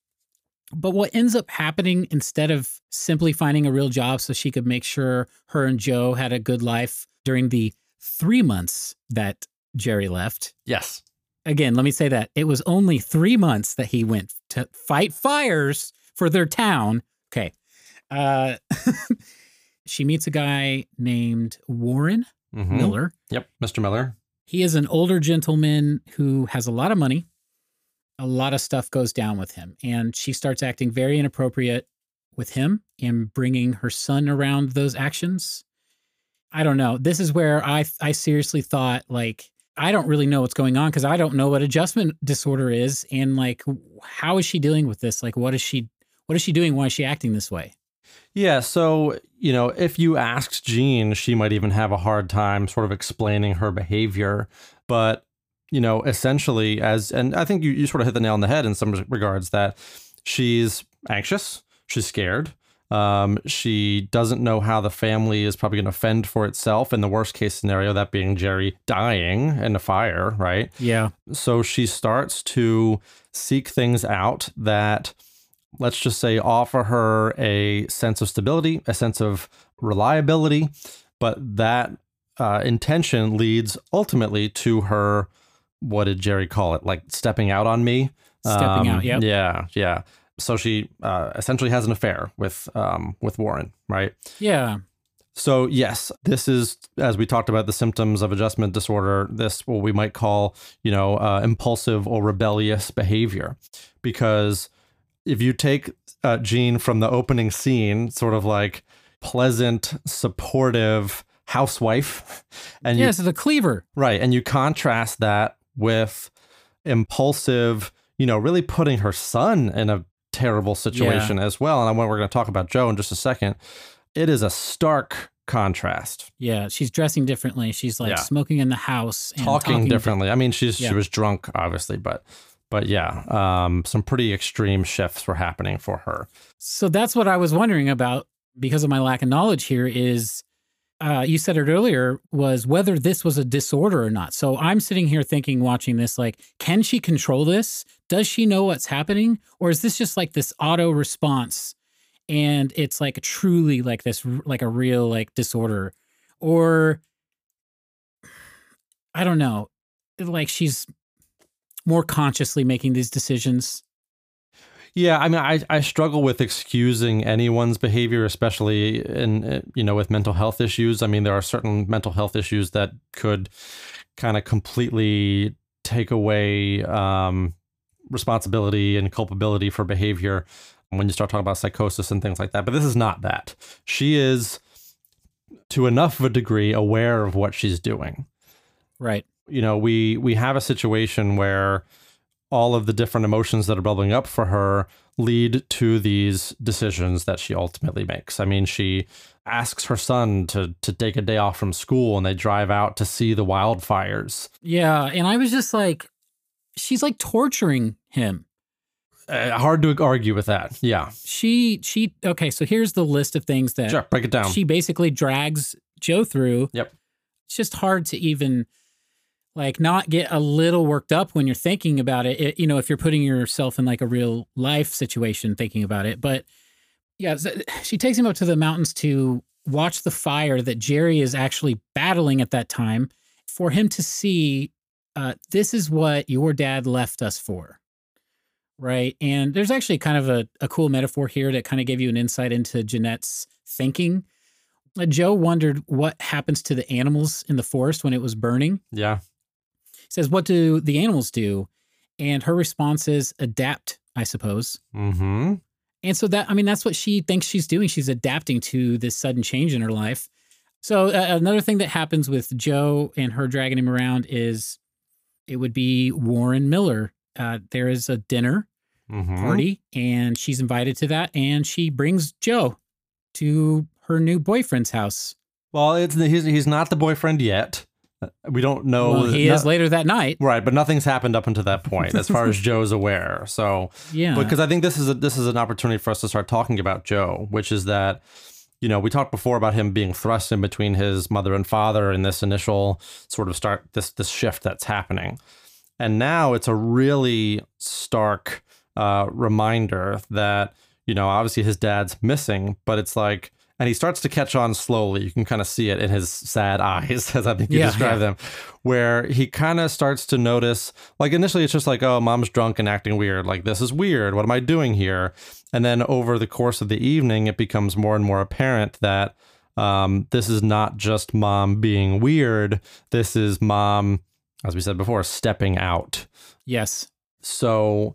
But what ends up happening, instead of simply finding a real job so she could make sure her and Joe had a good life during the three months that Jerry left. Yes. Again, let me say that it was only three months that he went to fight fires for their town. Okay. Uh, she meets a guy named Warren Mm-hmm. Miller. Yep. Mister Miller. He is an older gentleman who has a lot of money. A lot of stuff goes down with him. And she starts acting very inappropriate with him and bringing her son around those actions. I don't know. This is where I I seriously thought, like, I don't really know what's going on because I don't know what adjustment disorder is. And like, how is she dealing with this? Like, what is she What is she doing? Why is she acting this way? Yeah. So, you know, if you asked Jean, she might even have a hard time sort of explaining her behavior. But, you know, essentially as, and I think you, you sort of hit the nail on the head in some regards, that she's anxious, she's scared. Um, she doesn't know how the family is probably going to fend for itself in the worst case scenario, that being Jerry dying in a fire, right? Yeah. So she starts to seek things out that, let's just say, offer her a sense of stability, a sense of reliability, but that uh, intention leads ultimately to her, what did Jerry call it? Like stepping out on me? Stepping Um, out, yep. Yeah, yeah. So she uh, essentially has an affair with um, with Warren, right? Yeah. So yes, this is, as we talked about, the symptoms of adjustment disorder, this what we might call, you know, uh, impulsive or rebellious behavior. Because if you take uh, Jean from the opening scene, sort of like pleasant, supportive housewife, and Yeah, you, so the cleaver. right, and you contrast that with impulsive, you know, really putting her son in a terrible situation as well. And I want we're going to talk about Joe in just a second. It is a stark contrast. Yeah, she's dressing differently. She's like Yeah. smoking in the house, and Talking, differently. I mean, she's Yeah. she was drunk, obviously, but but yeah, um, some pretty extreme shifts were happening for her. So that's what I was wondering about because of my lack of knowledge here is uh, you said it earlier was whether this was a disorder or not. So I'm sitting here thinking, watching this, like, can she control this? Does she know what's happening? Or is this just like this auto response and it's like truly like this, like a real like disorder? Or I don't know, like she's more consciously making these decisions. Yeah, I mean, I, I struggle with excusing anyone's behavior, especially in, you know, with mental health issues. I mean, there are certain mental health issues that could kind of completely take away um, responsibility and culpability for behavior when you start talking about psychosis and things like that. But this is not that. She is, to enough of a degree, aware of what she's doing. Right. You know, we we have a situation where all of the different emotions that are bubbling up for her lead to these decisions that she ultimately makes. I mean, she asks her son to to take a day off from school and they drive out to see the wildfires. Yeah. And I was just like, she's like torturing him. Uh, hard to argue with that. Yeah. She, she, okay. So here's the list of things that Sure, break it down. she basically drags Joe through. Yep. It's just hard to even like not get a little worked up when you're thinking about it. It, you know, if you're putting yourself in like a real life situation, thinking about it. But yeah, so she takes him up to the mountains to watch the fire that Jerry is actually battling at that time for him to see, uh, this is what your dad left us for. Right. And there's actually kind of a, a cool metaphor here that kind of gave you an insight into Jeanette's thinking. Uh, Joe wondered what happens to the animals in the forest when it was burning. Yeah. Says, what do the animals do? And her response is adapt, I suppose. Mm-hmm. And so that, I mean, that's what she thinks she's doing. She's adapting to this sudden change in her life. So uh, another thing that happens with Joe and her dragging him around is it would be Warren Miller. Uh, there is a dinner Mm-hmm. party and she's invited to that. And she brings Joe to her new boyfriend's house. Well, it's he's, he's not the boyfriend yet. We don't know. Well, he no- is later that night. Right, but nothing's happened up until that point, as far as Joe's aware. So, Yeah. because I think this is a, this is an opportunity for us to start talking about Joe, which is that, you know, we talked before about him being thrust in between his mother and father in this initial sort of start this this shift that's happening, and now it's a really stark uh, reminder that, you know, obviously his dad's missing, but it's like. And he starts to catch on slowly. You can kind of see it in his sad eyes, as I think you Yeah, describe yeah. them, where he kind of starts to notice, like initially it's just like, oh, mom's drunk and acting weird. Like, this is weird. What am I doing here? And then over the course of the evening, it becomes more and more apparent that um, this is not just mom being weird. This is mom, as we said before, stepping out. Yes. So,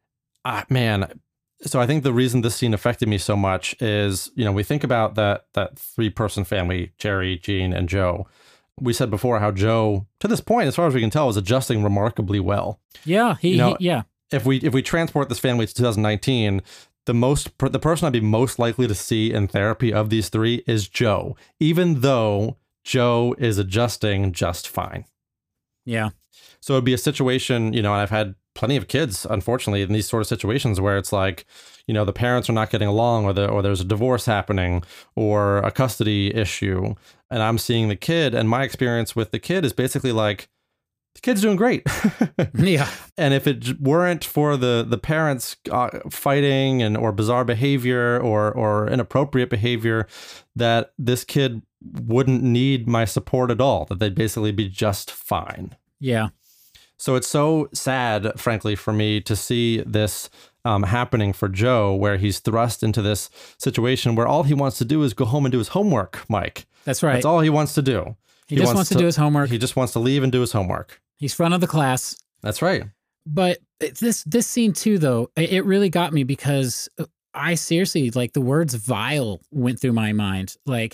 uh, man... So I think the reason this scene affected me so much is, you know, we think about that that three-person family, Jerry, Jean, and Joe. We said before how Joe, to this point, as far as we can tell, is adjusting remarkably well. Yeah. He, You know, he yeah. If we if we transport this family to two thousand nineteen, the most the person I'd be most likely to see in therapy of these three is Joe, even though Joe is adjusting just fine. Yeah. So it'd be a situation, you know, and I've had plenty of kids, unfortunately, in these sort of situations where it's like, you know, the parents are not getting along, or the or there's a divorce happening, or a custody issue, and I'm seeing the kid, and my experience with the kid is basically like, the kid's doing great. Yeah. And if it j- weren't for the the parents uh, fighting and or bizarre behavior or or inappropriate behavior, that this kid wouldn't need my support at all, that they'd basically be just fine. Yeah. So it's so sad, frankly, for me to see this um, happening for Joe, where he's thrust into this situation where all he wants to do is go home and do his homework, Mike. That's right. That's all he wants to do. He just wants to do his homework. He just wants to leave and do his homework. He's front of the class. That's right. But this this scene too, though, it really got me because I seriously, like, the words vile went through my mind. Like,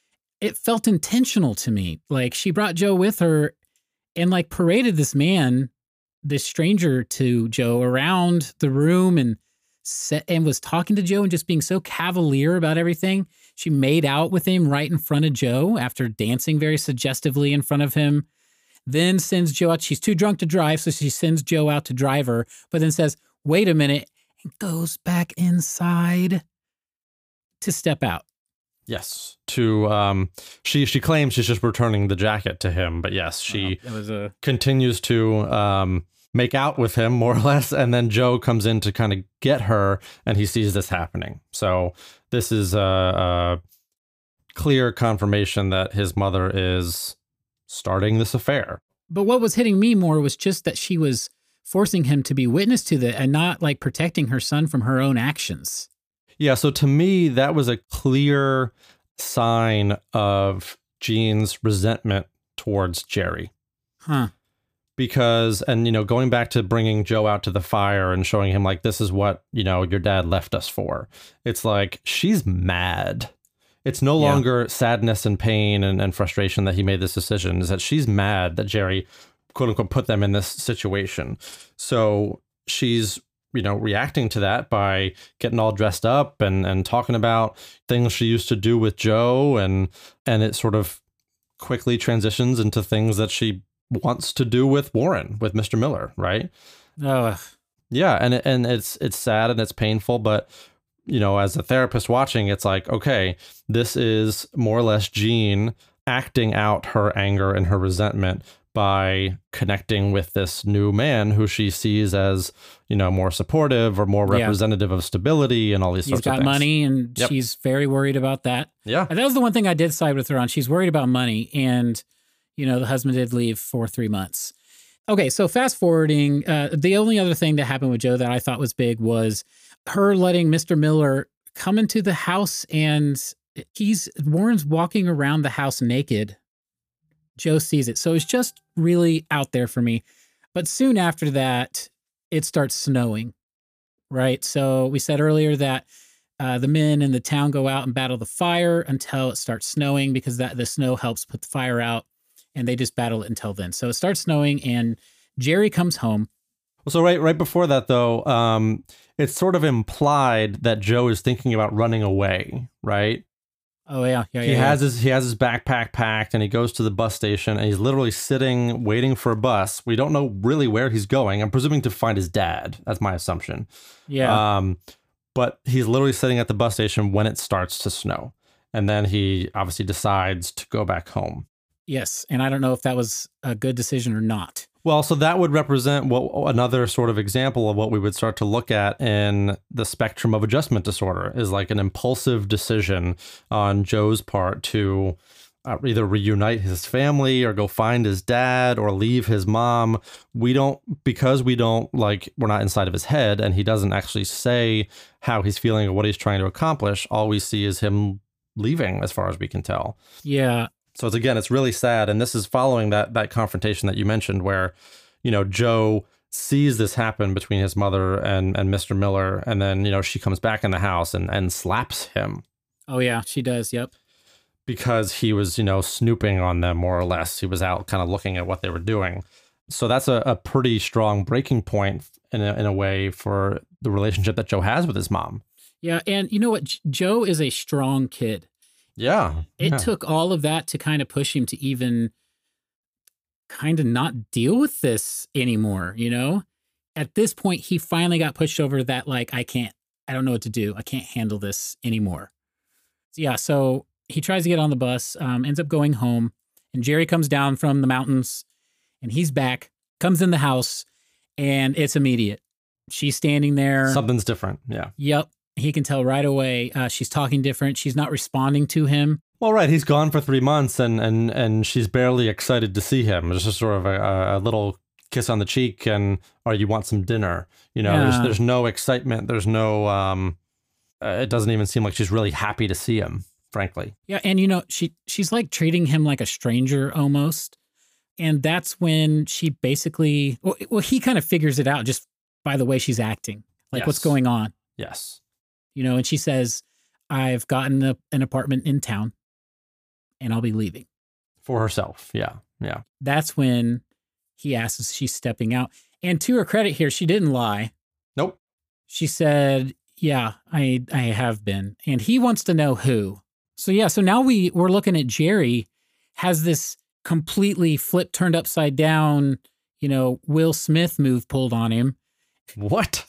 it felt intentional to me. Like, she brought Joe with her and like paraded this man, this stranger to Joe, around the room and set, and was talking to Joe and just being so cavalier about everything. She made out with him right in front of Joe after dancing very suggestively in front of him. Then sends Joe out. She's too drunk to drive, so she sends Joe out to drive her, but then says, wait a minute, and goes back inside to step out. Yes. To um, she she claims she's just returning the jacket to him, but yes, she It was a continues to um make out with him more or less, and then Joe comes in to kind of get her, and he sees this happening. So this is a, a clear confirmation that his mother is starting this affair. But what was hitting me more was just that she was forcing him to be witness to that and not like protecting her son from her own actions. Yeah, so to me, that was a clear sign of Jean's resentment towards Jerry. Huh. Because, and, you know, going back to bringing Joe out to the fire and showing him, like, this is what, you know, your dad left us for. It's like, she's mad. It's no Yeah. longer sadness and pain and, and frustration that he made this decision. Is that she's mad that Jerry, quote unquote, put them in this situation. So she's, you know, reacting to that by getting all dressed up and, and talking about things she used to do with Joe. And, and it sort of quickly transitions into things that she wants to do with Warren, with Mister Miller, right? Oh, Yeah, and and it's it's sad and it's painful, but you know, as a therapist watching, it's like, okay, this is more or less Jean acting out her anger and her resentment by connecting with this new man who she sees as, you know, more supportive or more Yeah. representative of stability and all these he's sorts of got things. money and Yep. she's very worried about that. Yeah. And that was the one thing I did side with her on. She's worried about money, and, you know, the husband did leave for three months. Okay, so fast forwarding, uh, the only other thing that happened with Joe that I thought was big was her letting Mister Miller come into the house, and he's Warren's walking around the house naked. Joe sees it. So it's just really out there for me. But soon after that, it starts snowing, right? So we said earlier that uh, the men in the town go out and battle the fire until it starts snowing, because that the snow helps put the fire out, and they just battle it until then. So it starts snowing, and Jerry comes home. So right right before that, though, um, it's sort of implied that Joe is thinking about running away, right? Oh yeah, yeah, yeah. He yeah. has his he has his backpack packed, and he goes to the bus station, and he's literally sitting waiting for a bus. We don't know really where he's going. I'm presuming to find his dad. That's my assumption. Yeah. Um, but he's literally sitting at the bus station when it starts to snow, and then he obviously decides to go back home. Yes, and I don't know if that was a good decision or not. Well, so that would represent what another sort of example of what we would start to look at in the spectrum of adjustment disorder is like an impulsive decision on Joe's part to uh, either reunite his family or go find his dad or leave his mom. We don't, because we don't like, we're not inside of his head and he doesn't actually say how he's feeling or what he's trying to accomplish. All we see is him leaving, as far as we can tell. Yeah. So it's, again, it's really sad. And this is following that that confrontation that you mentioned where, you know, Joe sees this happen between his mother and, and Mister Miller. And then, you know, she comes back in the house and, and slaps him Oh yeah, she does. Yep. because he was, you know, snooping on them more or less. He was out kind of looking at what they were doing. So that's a, a pretty strong breaking point in a, in a way for the relationship that Joe has with his mom. Yeah, and you know what? J- Joe is a strong kid. Yeah. It yeah. took all of that to kind of push him to even kind of not deal with this anymore, you know? At this point, he finally got pushed over that, like, I can't, I don't know what to do. I can't handle this anymore. So, yeah, so he tries to get on the bus, um, ends up going home, and Jerry comes down from the mountains, and he's back, comes in the house, and it's immediate. She's standing there. Something's different. Yeah. Yep. He can tell right away uh, she's talking different. She's not responding to him. Well, right. He's gone for three months and, and, and she's barely excited to see him. It's just sort of a, a little kiss on the cheek and, or you want some dinner? You know, Yeah. there's there's no excitement. There's no, um, uh, it doesn't even seem like she's really happy to see him, frankly. Yeah, and you know, she she's like treating him like a stranger almost. And that's when she basically, well, well he kind of figures it out just by the way she's acting. Like, Yes. what's going on? Yes. You know, and she says, I've gotten a, an apartment in town and I'll be leaving. For herself. Yeah. Yeah. That's when he asks if she's stepping out. And to her credit here, she didn't lie. Nope. She said, yeah, I I have been. And he wants to know who. So yeah, so now we we're looking at Jerry has this completely flip turned upside down, you know, Will Smith move pulled on him. What?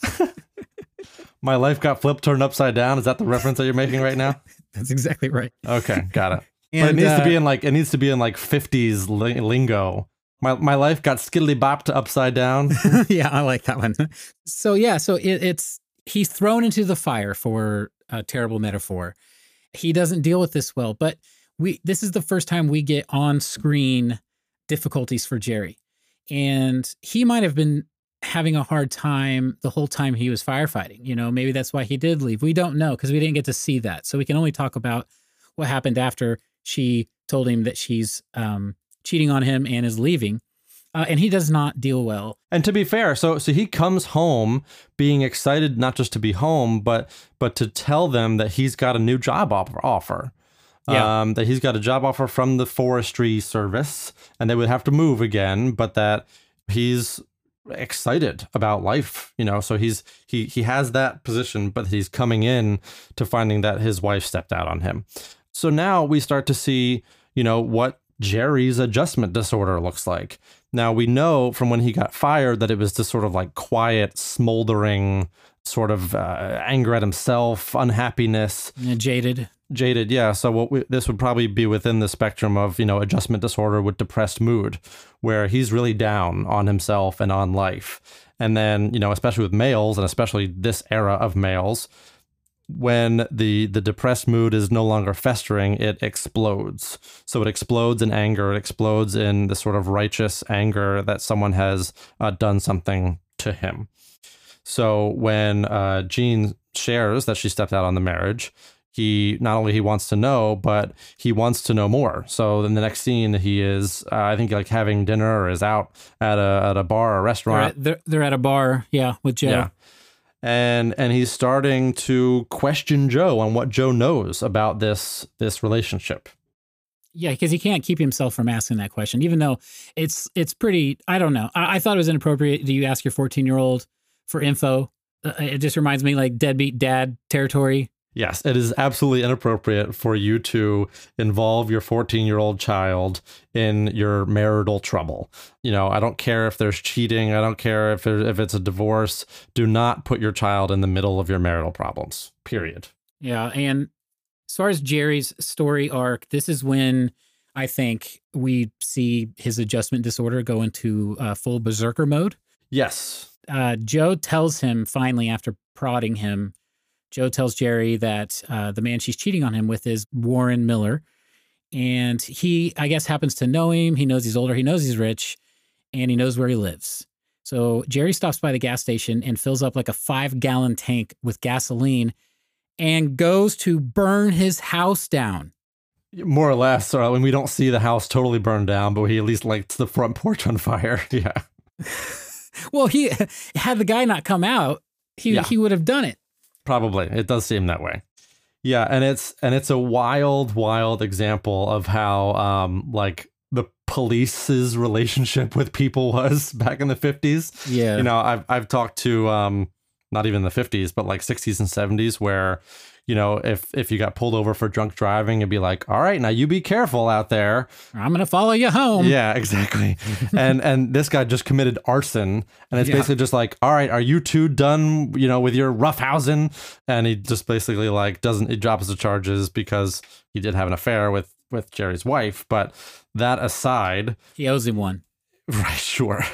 My life got flipped turned upside down. Is that the reference that you're making right now? That's exactly right. Okay, got it. And, but it needs uh, to be in like it needs to be in like fifties li- lingo. My my life got skiddly bopped upside down. Yeah, I like that one. So yeah, so it, it's he's thrown into the fire, for a terrible metaphor. He doesn't deal with this well, but we this is the first time we get on screen difficulties for Jerry, and he might have been having a hard time the whole time he was firefighting. You know, maybe that's why he did leave. We don't know because we didn't get to see that, so we can only talk about what happened after she told him that she's um, cheating on him and is leaving. Uh, and he does not deal well. And to be fair, so so he comes home being excited not just to be home, but but to tell them that he's got a new job offer. offer. Yeah. Um, that he's got a job offer from the Forestry Service, and they would have to move again, but that he's excited about life, you know. So he's he he has that position, but he's coming in to finding that his wife stepped out on him. So now we start to see, you know, what Jerry's adjustment disorder looks like. Now, we know from when he got fired that it was this sort of like quiet, smoldering sort of uh, anger at himself, unhappiness. Yeah, jaded. Jaded, yeah. So what we, this would probably be within the spectrum of, you know, adjustment disorder with depressed mood, where he's really down on himself and on life. And then, you know, especially with males, and especially this era of males, when the the depressed mood is no longer festering, it explodes. So it explodes in anger. It explodes in the sort of righteous anger that someone has uh, done something to him. So when uh, Jean shares that she stepped out on the marriage, he not only he wants to know, but he wants to know more. So in the next scene, he is, uh, I think, like having dinner or is out at a at a bar or restaurant. They're at, they're, they're at a bar, yeah, with Joe. Yeah. And and he's starting to question Joe on what Joe knows about this this relationship. Yeah, because he can't keep himself from asking that question, even though it's it's pretty, I don't know. I, I thought it was inappropriate. Do you ask your fourteen-year-old for info? Uh, it just reminds me like deadbeat dad territory. Yes, it is absolutely inappropriate for you to involve your fourteen-year-old child in your marital trouble. You know, I don't care if there's cheating. I don't care if there, if it's a divorce. Do not put your child in the middle of your marital problems, period. Yeah, and as far as Jerry's story arc, this is when I think we see his adjustment disorder go into uh, full berserker mode. Yes. Uh, Joe tells him finally, after prodding him, Joe tells Jerry that uh, the man she's cheating on him with is Warren Miller. And he, I guess, happens to know him. He knows he's older. He knows he's rich. And he knows where he lives. So Jerry stops by the gas station and fills up like a five-gallon tank with gasoline and goes to burn his house down. More or less. Or when we don't see the house totally burned down, but he at least lights the front porch on fire. Yeah. Well, he had the guy not come out, he Yeah. he would have done it. Probably. It does seem that way. Yeah, and it's and it's a wild, wild example of how um like the police's relationship with people was back in the fifties. Yeah. You know, I've I've talked to um not even the fifties, but like sixties and seventies, where, you know, if if you got pulled over for drunk driving, it'd be like, all right, now you be careful out there. I'm going to follow you home. Yeah, exactly. and and this guy just committed arson, and it's Yeah. basically just like, all right, are you two done, you know, with your roughhousing? And he just basically like doesn't, he drops the charges because he did have an affair with with Jerry's wife. But that aside, He owes him one. right, sure.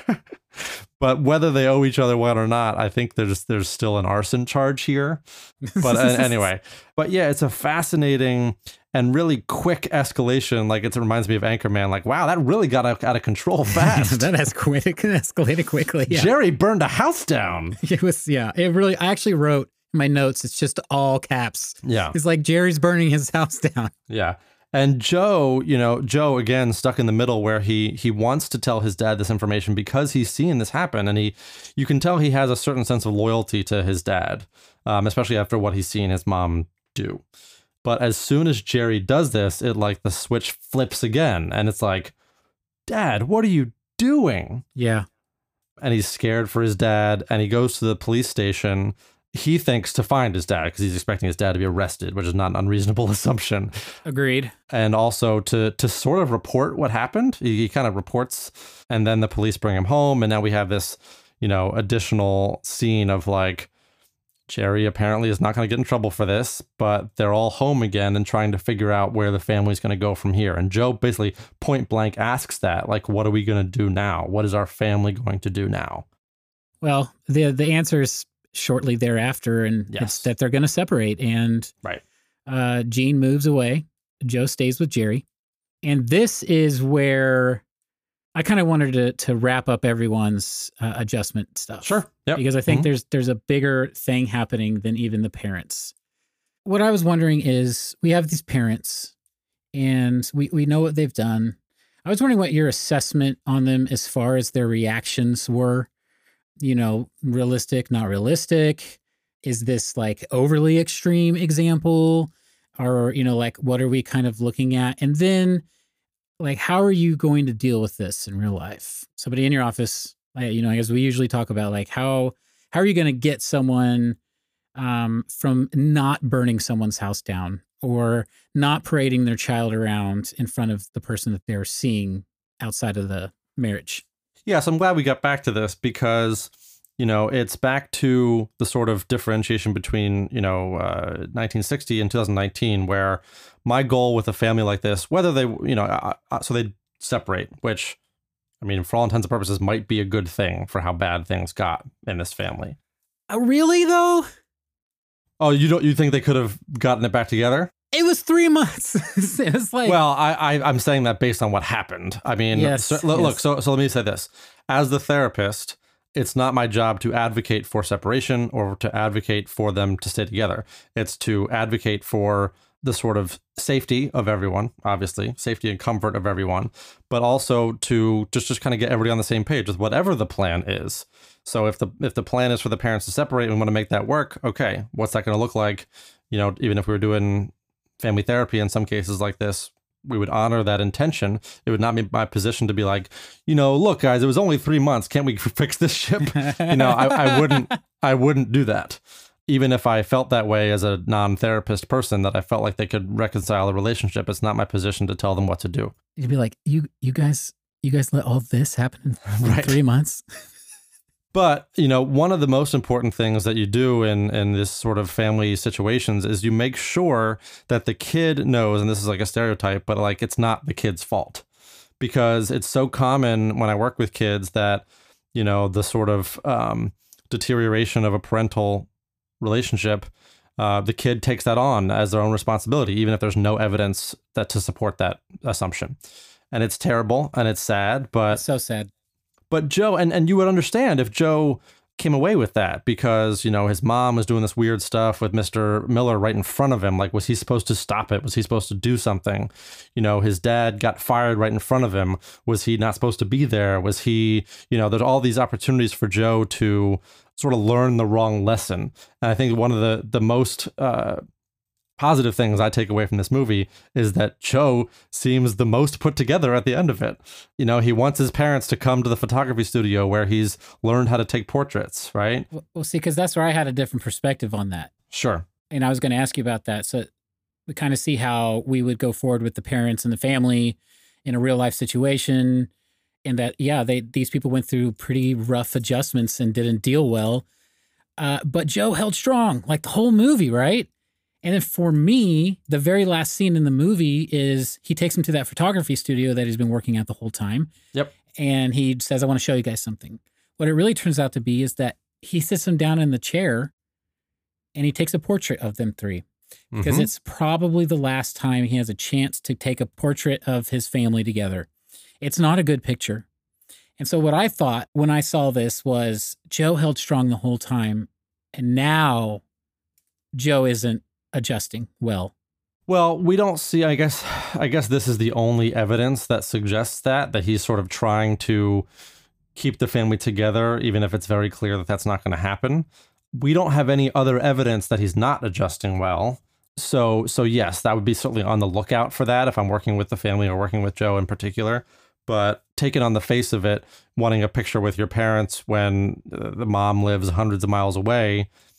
But whether they owe each other one or not, I think there's there's still an arson charge here. But uh, anyway, but yeah, it's a fascinating and really quick escalation. Like it reminds me of Anchorman. Like, wow, that really got out, out of control fast. That has quit, it escalated quickly. Yeah. Jerry burned a house down. It was, yeah, it really, I actually wrote in my notes, it's just all caps. Yeah. It's like Jerry's burning his house down. Yeah. And Joe, you know, Joe, again, stuck in the middle where he he wants to tell his dad this information because he's seen this happen. And he, you can tell he has a certain sense of loyalty to his dad, um, especially after what he's seen his mom do. But as soon as Jerry does this, it like the switch flips again. And it's like, Dad, what are you doing? Yeah. And he's scared for his dad. And he goes to the police station he thinks to find his dad because he's expecting his dad to be arrested, which is not an unreasonable assumption. Agreed. And also to to sort of report what happened. He, he kind of reports, and then the police bring him home, and now we have this, you know, additional scene of like, Jerry apparently is not going to get in trouble for this, but they're all home again and trying to figure out where the family's going to go from here. And Joe basically point blank asks that, like, what are we going to do now? What is our family going to do now? Well, the the answer is shortly thereafter, and Yes. it's that they're going to separate. And Right. uh, Gene moves away. Joe stays with Jerry. And this is where I kind of wanted to to wrap up everyone's uh, adjustment stuff. Sure. Yep. Because I think Mhm. there's there's a bigger thing happening than even the parents. What I was wondering is, we have these parents, and we, we know what they've done. I was wondering what your assessment on them as far as their reactions were. You know, realistic, not realistic. Is this like overly extreme example? Or, you know, like, what are we kind of looking at? And then, like, how are you going to deal with this in real life? Somebody in your office, like, you know, as we usually talk about, like, how how are you going to get someone um, from not burning someone's house down or not parading their child around in front of the person that they're seeing outside of the marriage? Yeah, so I'm glad we got back to this because, you know, it's back to the sort of differentiation between, you know, uh, nineteen sixty and two thousand nineteen, where my goal with a family like this, whether they, you know, uh, uh, so they separate, which, I mean, for all intents and purposes, might be a good thing for how bad things got in this family. Uh, really, though? Oh, you don't, you think they could have gotten it back together? It was three months. It was like, Well, I, I I'm saying that based on what happened. I mean, Yes, so, look, yes. look, so so let me say this: as the therapist, it's not my job to advocate for separation or to advocate for them to stay together. It's to advocate for the sort of safety of everyone, obviously, safety and comfort of everyone, but also to just just kind of get everybody on the same page with whatever the plan is. So if the if the plan is for the parents to separate and we want to make that work, okay, what's that going to look like? You know, even if we were doing family therapy in some cases like this, we would honor that intention. It would not be my position to be like, you know, look, guys, it was only three months. Can't we fix this ship? You know, I, I wouldn't, I wouldn't do that. Even if I felt that way as a non-therapist person, that I felt like they could reconcile a relationship, it's not my position to tell them what to do. you'd be like, you you guys, you guys let all this happen in Right. three months? But, you know, one of the most important things that you do in, in this sort of family situations is you make sure that the kid knows, and this is like a stereotype, but like it's not the kid's fault. Because it's so common when I work with kids that, you know, the sort of um, deterioration of a parental relationship, uh, the kid takes that on as their own responsibility, even if there's no evidence that to support that assumption. And it's terrible and it's sad, but So sad. But Joe, and, and you would understand if Joe came away with that because, you know, his mom was doing this weird stuff with Mister Miller right in front of him. Like, was he supposed to stop it? Was he supposed to do something? You know, his dad got fired right in front of him. Was he not supposed to be there? Was he, you know, there's all these opportunities for Joe to sort of learn the wrong lesson. And I think one of the, the most uh, positive things I take away from this movie is that Joe seems the most put together at the end of it. You know, he wants his parents to come to the photography studio where he's learned how to take portraits, right? Well, well, see, because that's where I had a different perspective on that. Sure. And I was going to ask you about that. So we kind of see how we would go forward with the parents and the family in a real life situation. And that, yeah, they these people went through pretty rough adjustments and didn't deal well. Uh, but Joe held strong, like the whole movie, right? And then for me, the very last scene in the movie is he takes him to that photography studio that he's been working at the whole time. Yep. And he says, I want to show you guys something. What it really turns out to be is that he sits them down in the chair and he takes a portrait of them three because Mhm. it's probably the last time he has a chance to take a portrait of his family together. It's not a good picture. And so what I thought when I saw this was Joe held strong the whole time. And now Joe isn't adjusting well. Well, we don't see, I guess, I guess this is the only evidence that suggests that, that he's sort of trying to keep the family together, even if it's very clear that that's not going to happen. We don't have any other evidence that he's not adjusting well. So, so yes, that would be certainly on the lookout for that if I'm working with the family or working with Joe in particular. But taken on the face of it, wanting a picture with your parents when uh, the mom lives hundreds of miles away,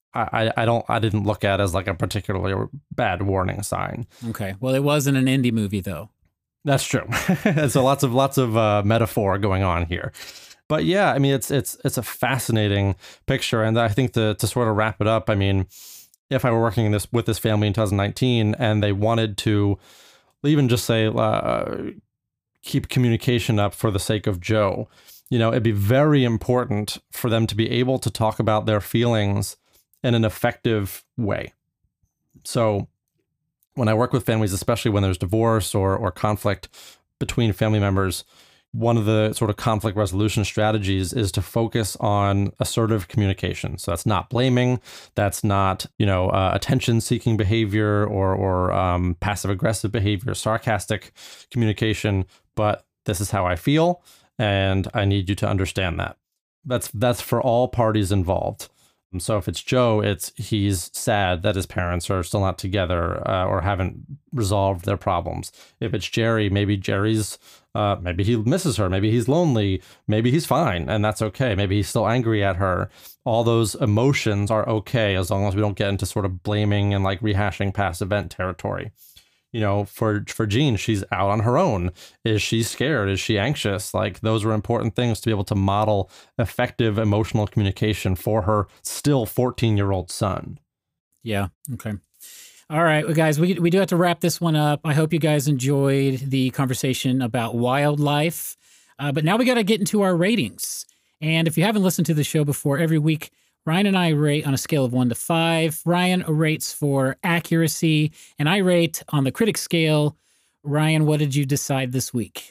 I, I don't I didn't look at it as like a particularly bad warning sign. Okay. Well, it wasn't an indie movie though. That's true. So lots of lots of uh, metaphor going on here. But yeah, I mean, it's it's it's a fascinating picture, and I think to to sort of wrap it up, I mean, if I were working in this with this family in two thousand nineteen, and they wanted to even just say uh, keep communication up for the sake of Joe, you know, it'd be very important for them to be able to talk about their feelings in an effective way. So when I work with families, especially when there's divorce or or conflict between family members, one of the sort of conflict resolution strategies is to focus on assertive communication. So that's not blaming, that's not, you know, uh, attention-seeking behavior or or um, passive-aggressive behavior, sarcastic communication, but this is how I feel, and I need you to understand that. That's that's for all parties involved. So if it's Joe, it's he's sad that his parents are still not together uh, or haven't resolved their problems. If it's Jerry, maybe Jerry's, uh, maybe he misses her, maybe he's lonely, maybe he's fine, and that's okay. Maybe he's still angry at her. All those emotions are okay as long as we don't get into sort of blaming and like rehashing past event territory. You know, for for Jean, she's out on her own. Is she scared? Is she anxious? Like, those are important things to be able to model effective emotional communication for her still fourteen-year-old son. Yeah. Okay. All right, well, guys, we we do have to wrap this one up. I hope you guys enjoyed the conversation about wildlife. Uh, but now we got to get into our ratings. And if you haven't listened to the show before, every week Ryan and I rate on a scale of one to five. Ryan rates for accuracy, and I rate on the critic scale. Ryan, what did you decide this week?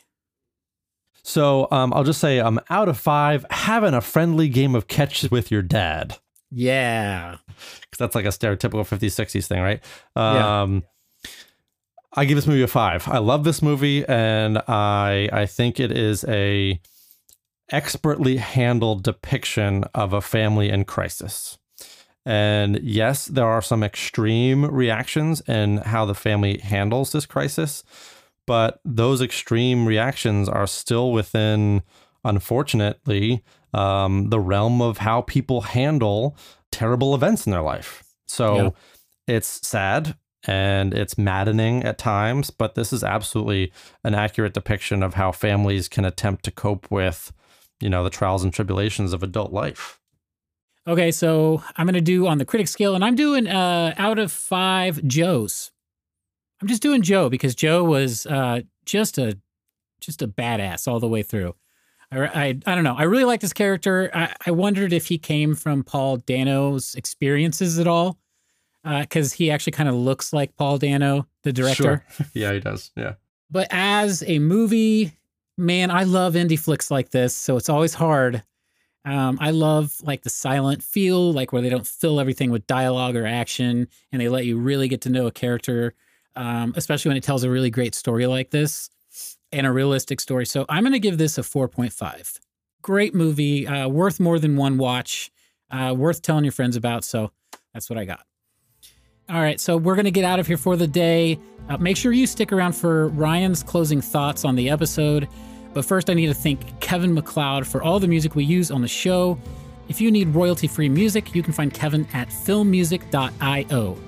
So um, I'll just say I'm out of five, having a friendly game of catch with your dad. Yeah. Because that's like a stereotypical fifties, sixties thing, right? Yeah. Um, I give this movie a five. I love this movie, and I I think it is a expertly handled depiction of a family in crisis. And yes, there are some extreme reactions in how the family handles this crisis, but those extreme reactions are still within, unfortunately, um, the realm of how people handle terrible events in their life. So yeah. It's sad and it's maddening at times, but this is absolutely an accurate depiction of how families can attempt to cope with, you know, the trials and tribulations of adult life. Okay, so I'm going to do on the critic scale, and I'm doing uh, out of five Joes. I'm just doing Joe because Joe was uh, just a just a badass all the way through. I, I, I don't know. I really like this character. I, I wondered if he came from Paul Dano's experiences at all, because uh, he actually kind of looks like Paul Dano, the director. Sure. Yeah, he does. Yeah. But as a movie, man, I love indie flicks like this, so it's always hard. Um, I love like the silent feel, like where they don't fill everything with dialogue or action, and they let you really get to know a character, um, especially when it tells a really great story like this and a realistic story. So I'm going to give this a four point five. Great movie, uh, worth more than one watch, uh, worth telling your friends about. So that's what I got. All right, so we're going to get out of here for the day. Uh, make sure you stick around for Ryan's closing thoughts on the episode. But first, I need to thank Kevin MacLeod for all the music we use on the show. If you need royalty-free music, you can find Kevin at film music dot io.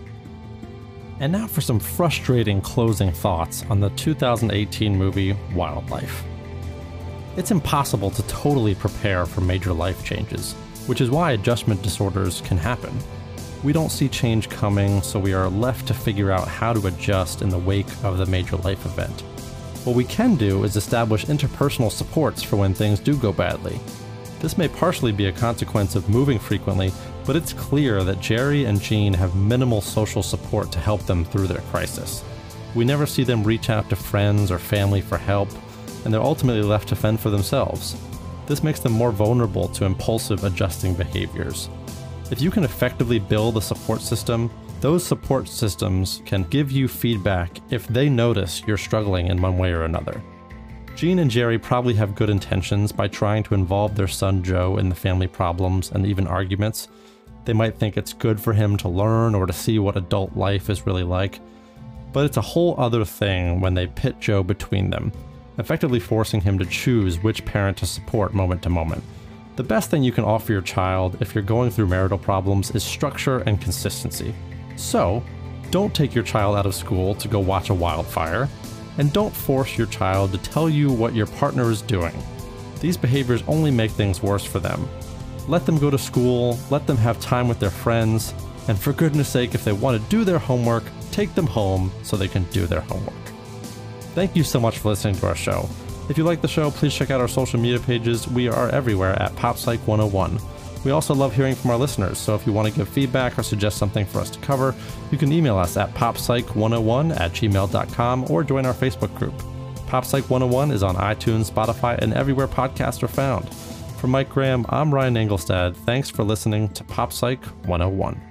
And now for some frustrating closing thoughts on the two thousand eighteen movie Wildlife. It's impossible to totally prepare for major life changes, which is why adjustment disorders can happen. We don't see change coming, so we are left to figure out how to adjust in the wake of the major life event. What we can do is establish interpersonal supports for when things do go badly. This may partially be a consequence of moving frequently, but it's clear that Jerry and Jean have minimal social support to help them through their crisis. We never see them reach out to friends or family for help, and they're ultimately left to fend for themselves. This makes them more vulnerable to impulsive adjusting behaviors. If you can effectively build a support system, those support systems can give you feedback if they notice you're struggling in one way or another. Jean and Jerry probably have good intentions by trying to involve their son Joe in the family problems and even arguments. They might think it's good for him to learn or to see what adult life is really like. But it's a whole other thing when they pit Joe between them, effectively forcing him to choose which parent to support moment to moment. The best thing you can offer your child if you're going through marital problems is structure and consistency. So, don't take your child out of school to go watch a wildfire, and don't force your child to tell you what your partner is doing. These behaviors only make things worse for them. Let them go to school, let them have time with their friends, and for goodness sake, if they want to do their homework, take them home so they can do their homework. Thank you so much for listening to our show. If you like the show, please check out our social media pages. We are everywhere at PopPsych one oh one. We also love hearing from our listeners, so if you want to give feedback or suggest something for us to cover, you can email us at poppsych one oh one at gmail dot com or join our Facebook group. PopPsych one oh one is on iTunes, Spotify, and everywhere podcasts are found. For Mike Graham, I'm Ryan Engelstad. Thanks for listening to PopPsych one oh one.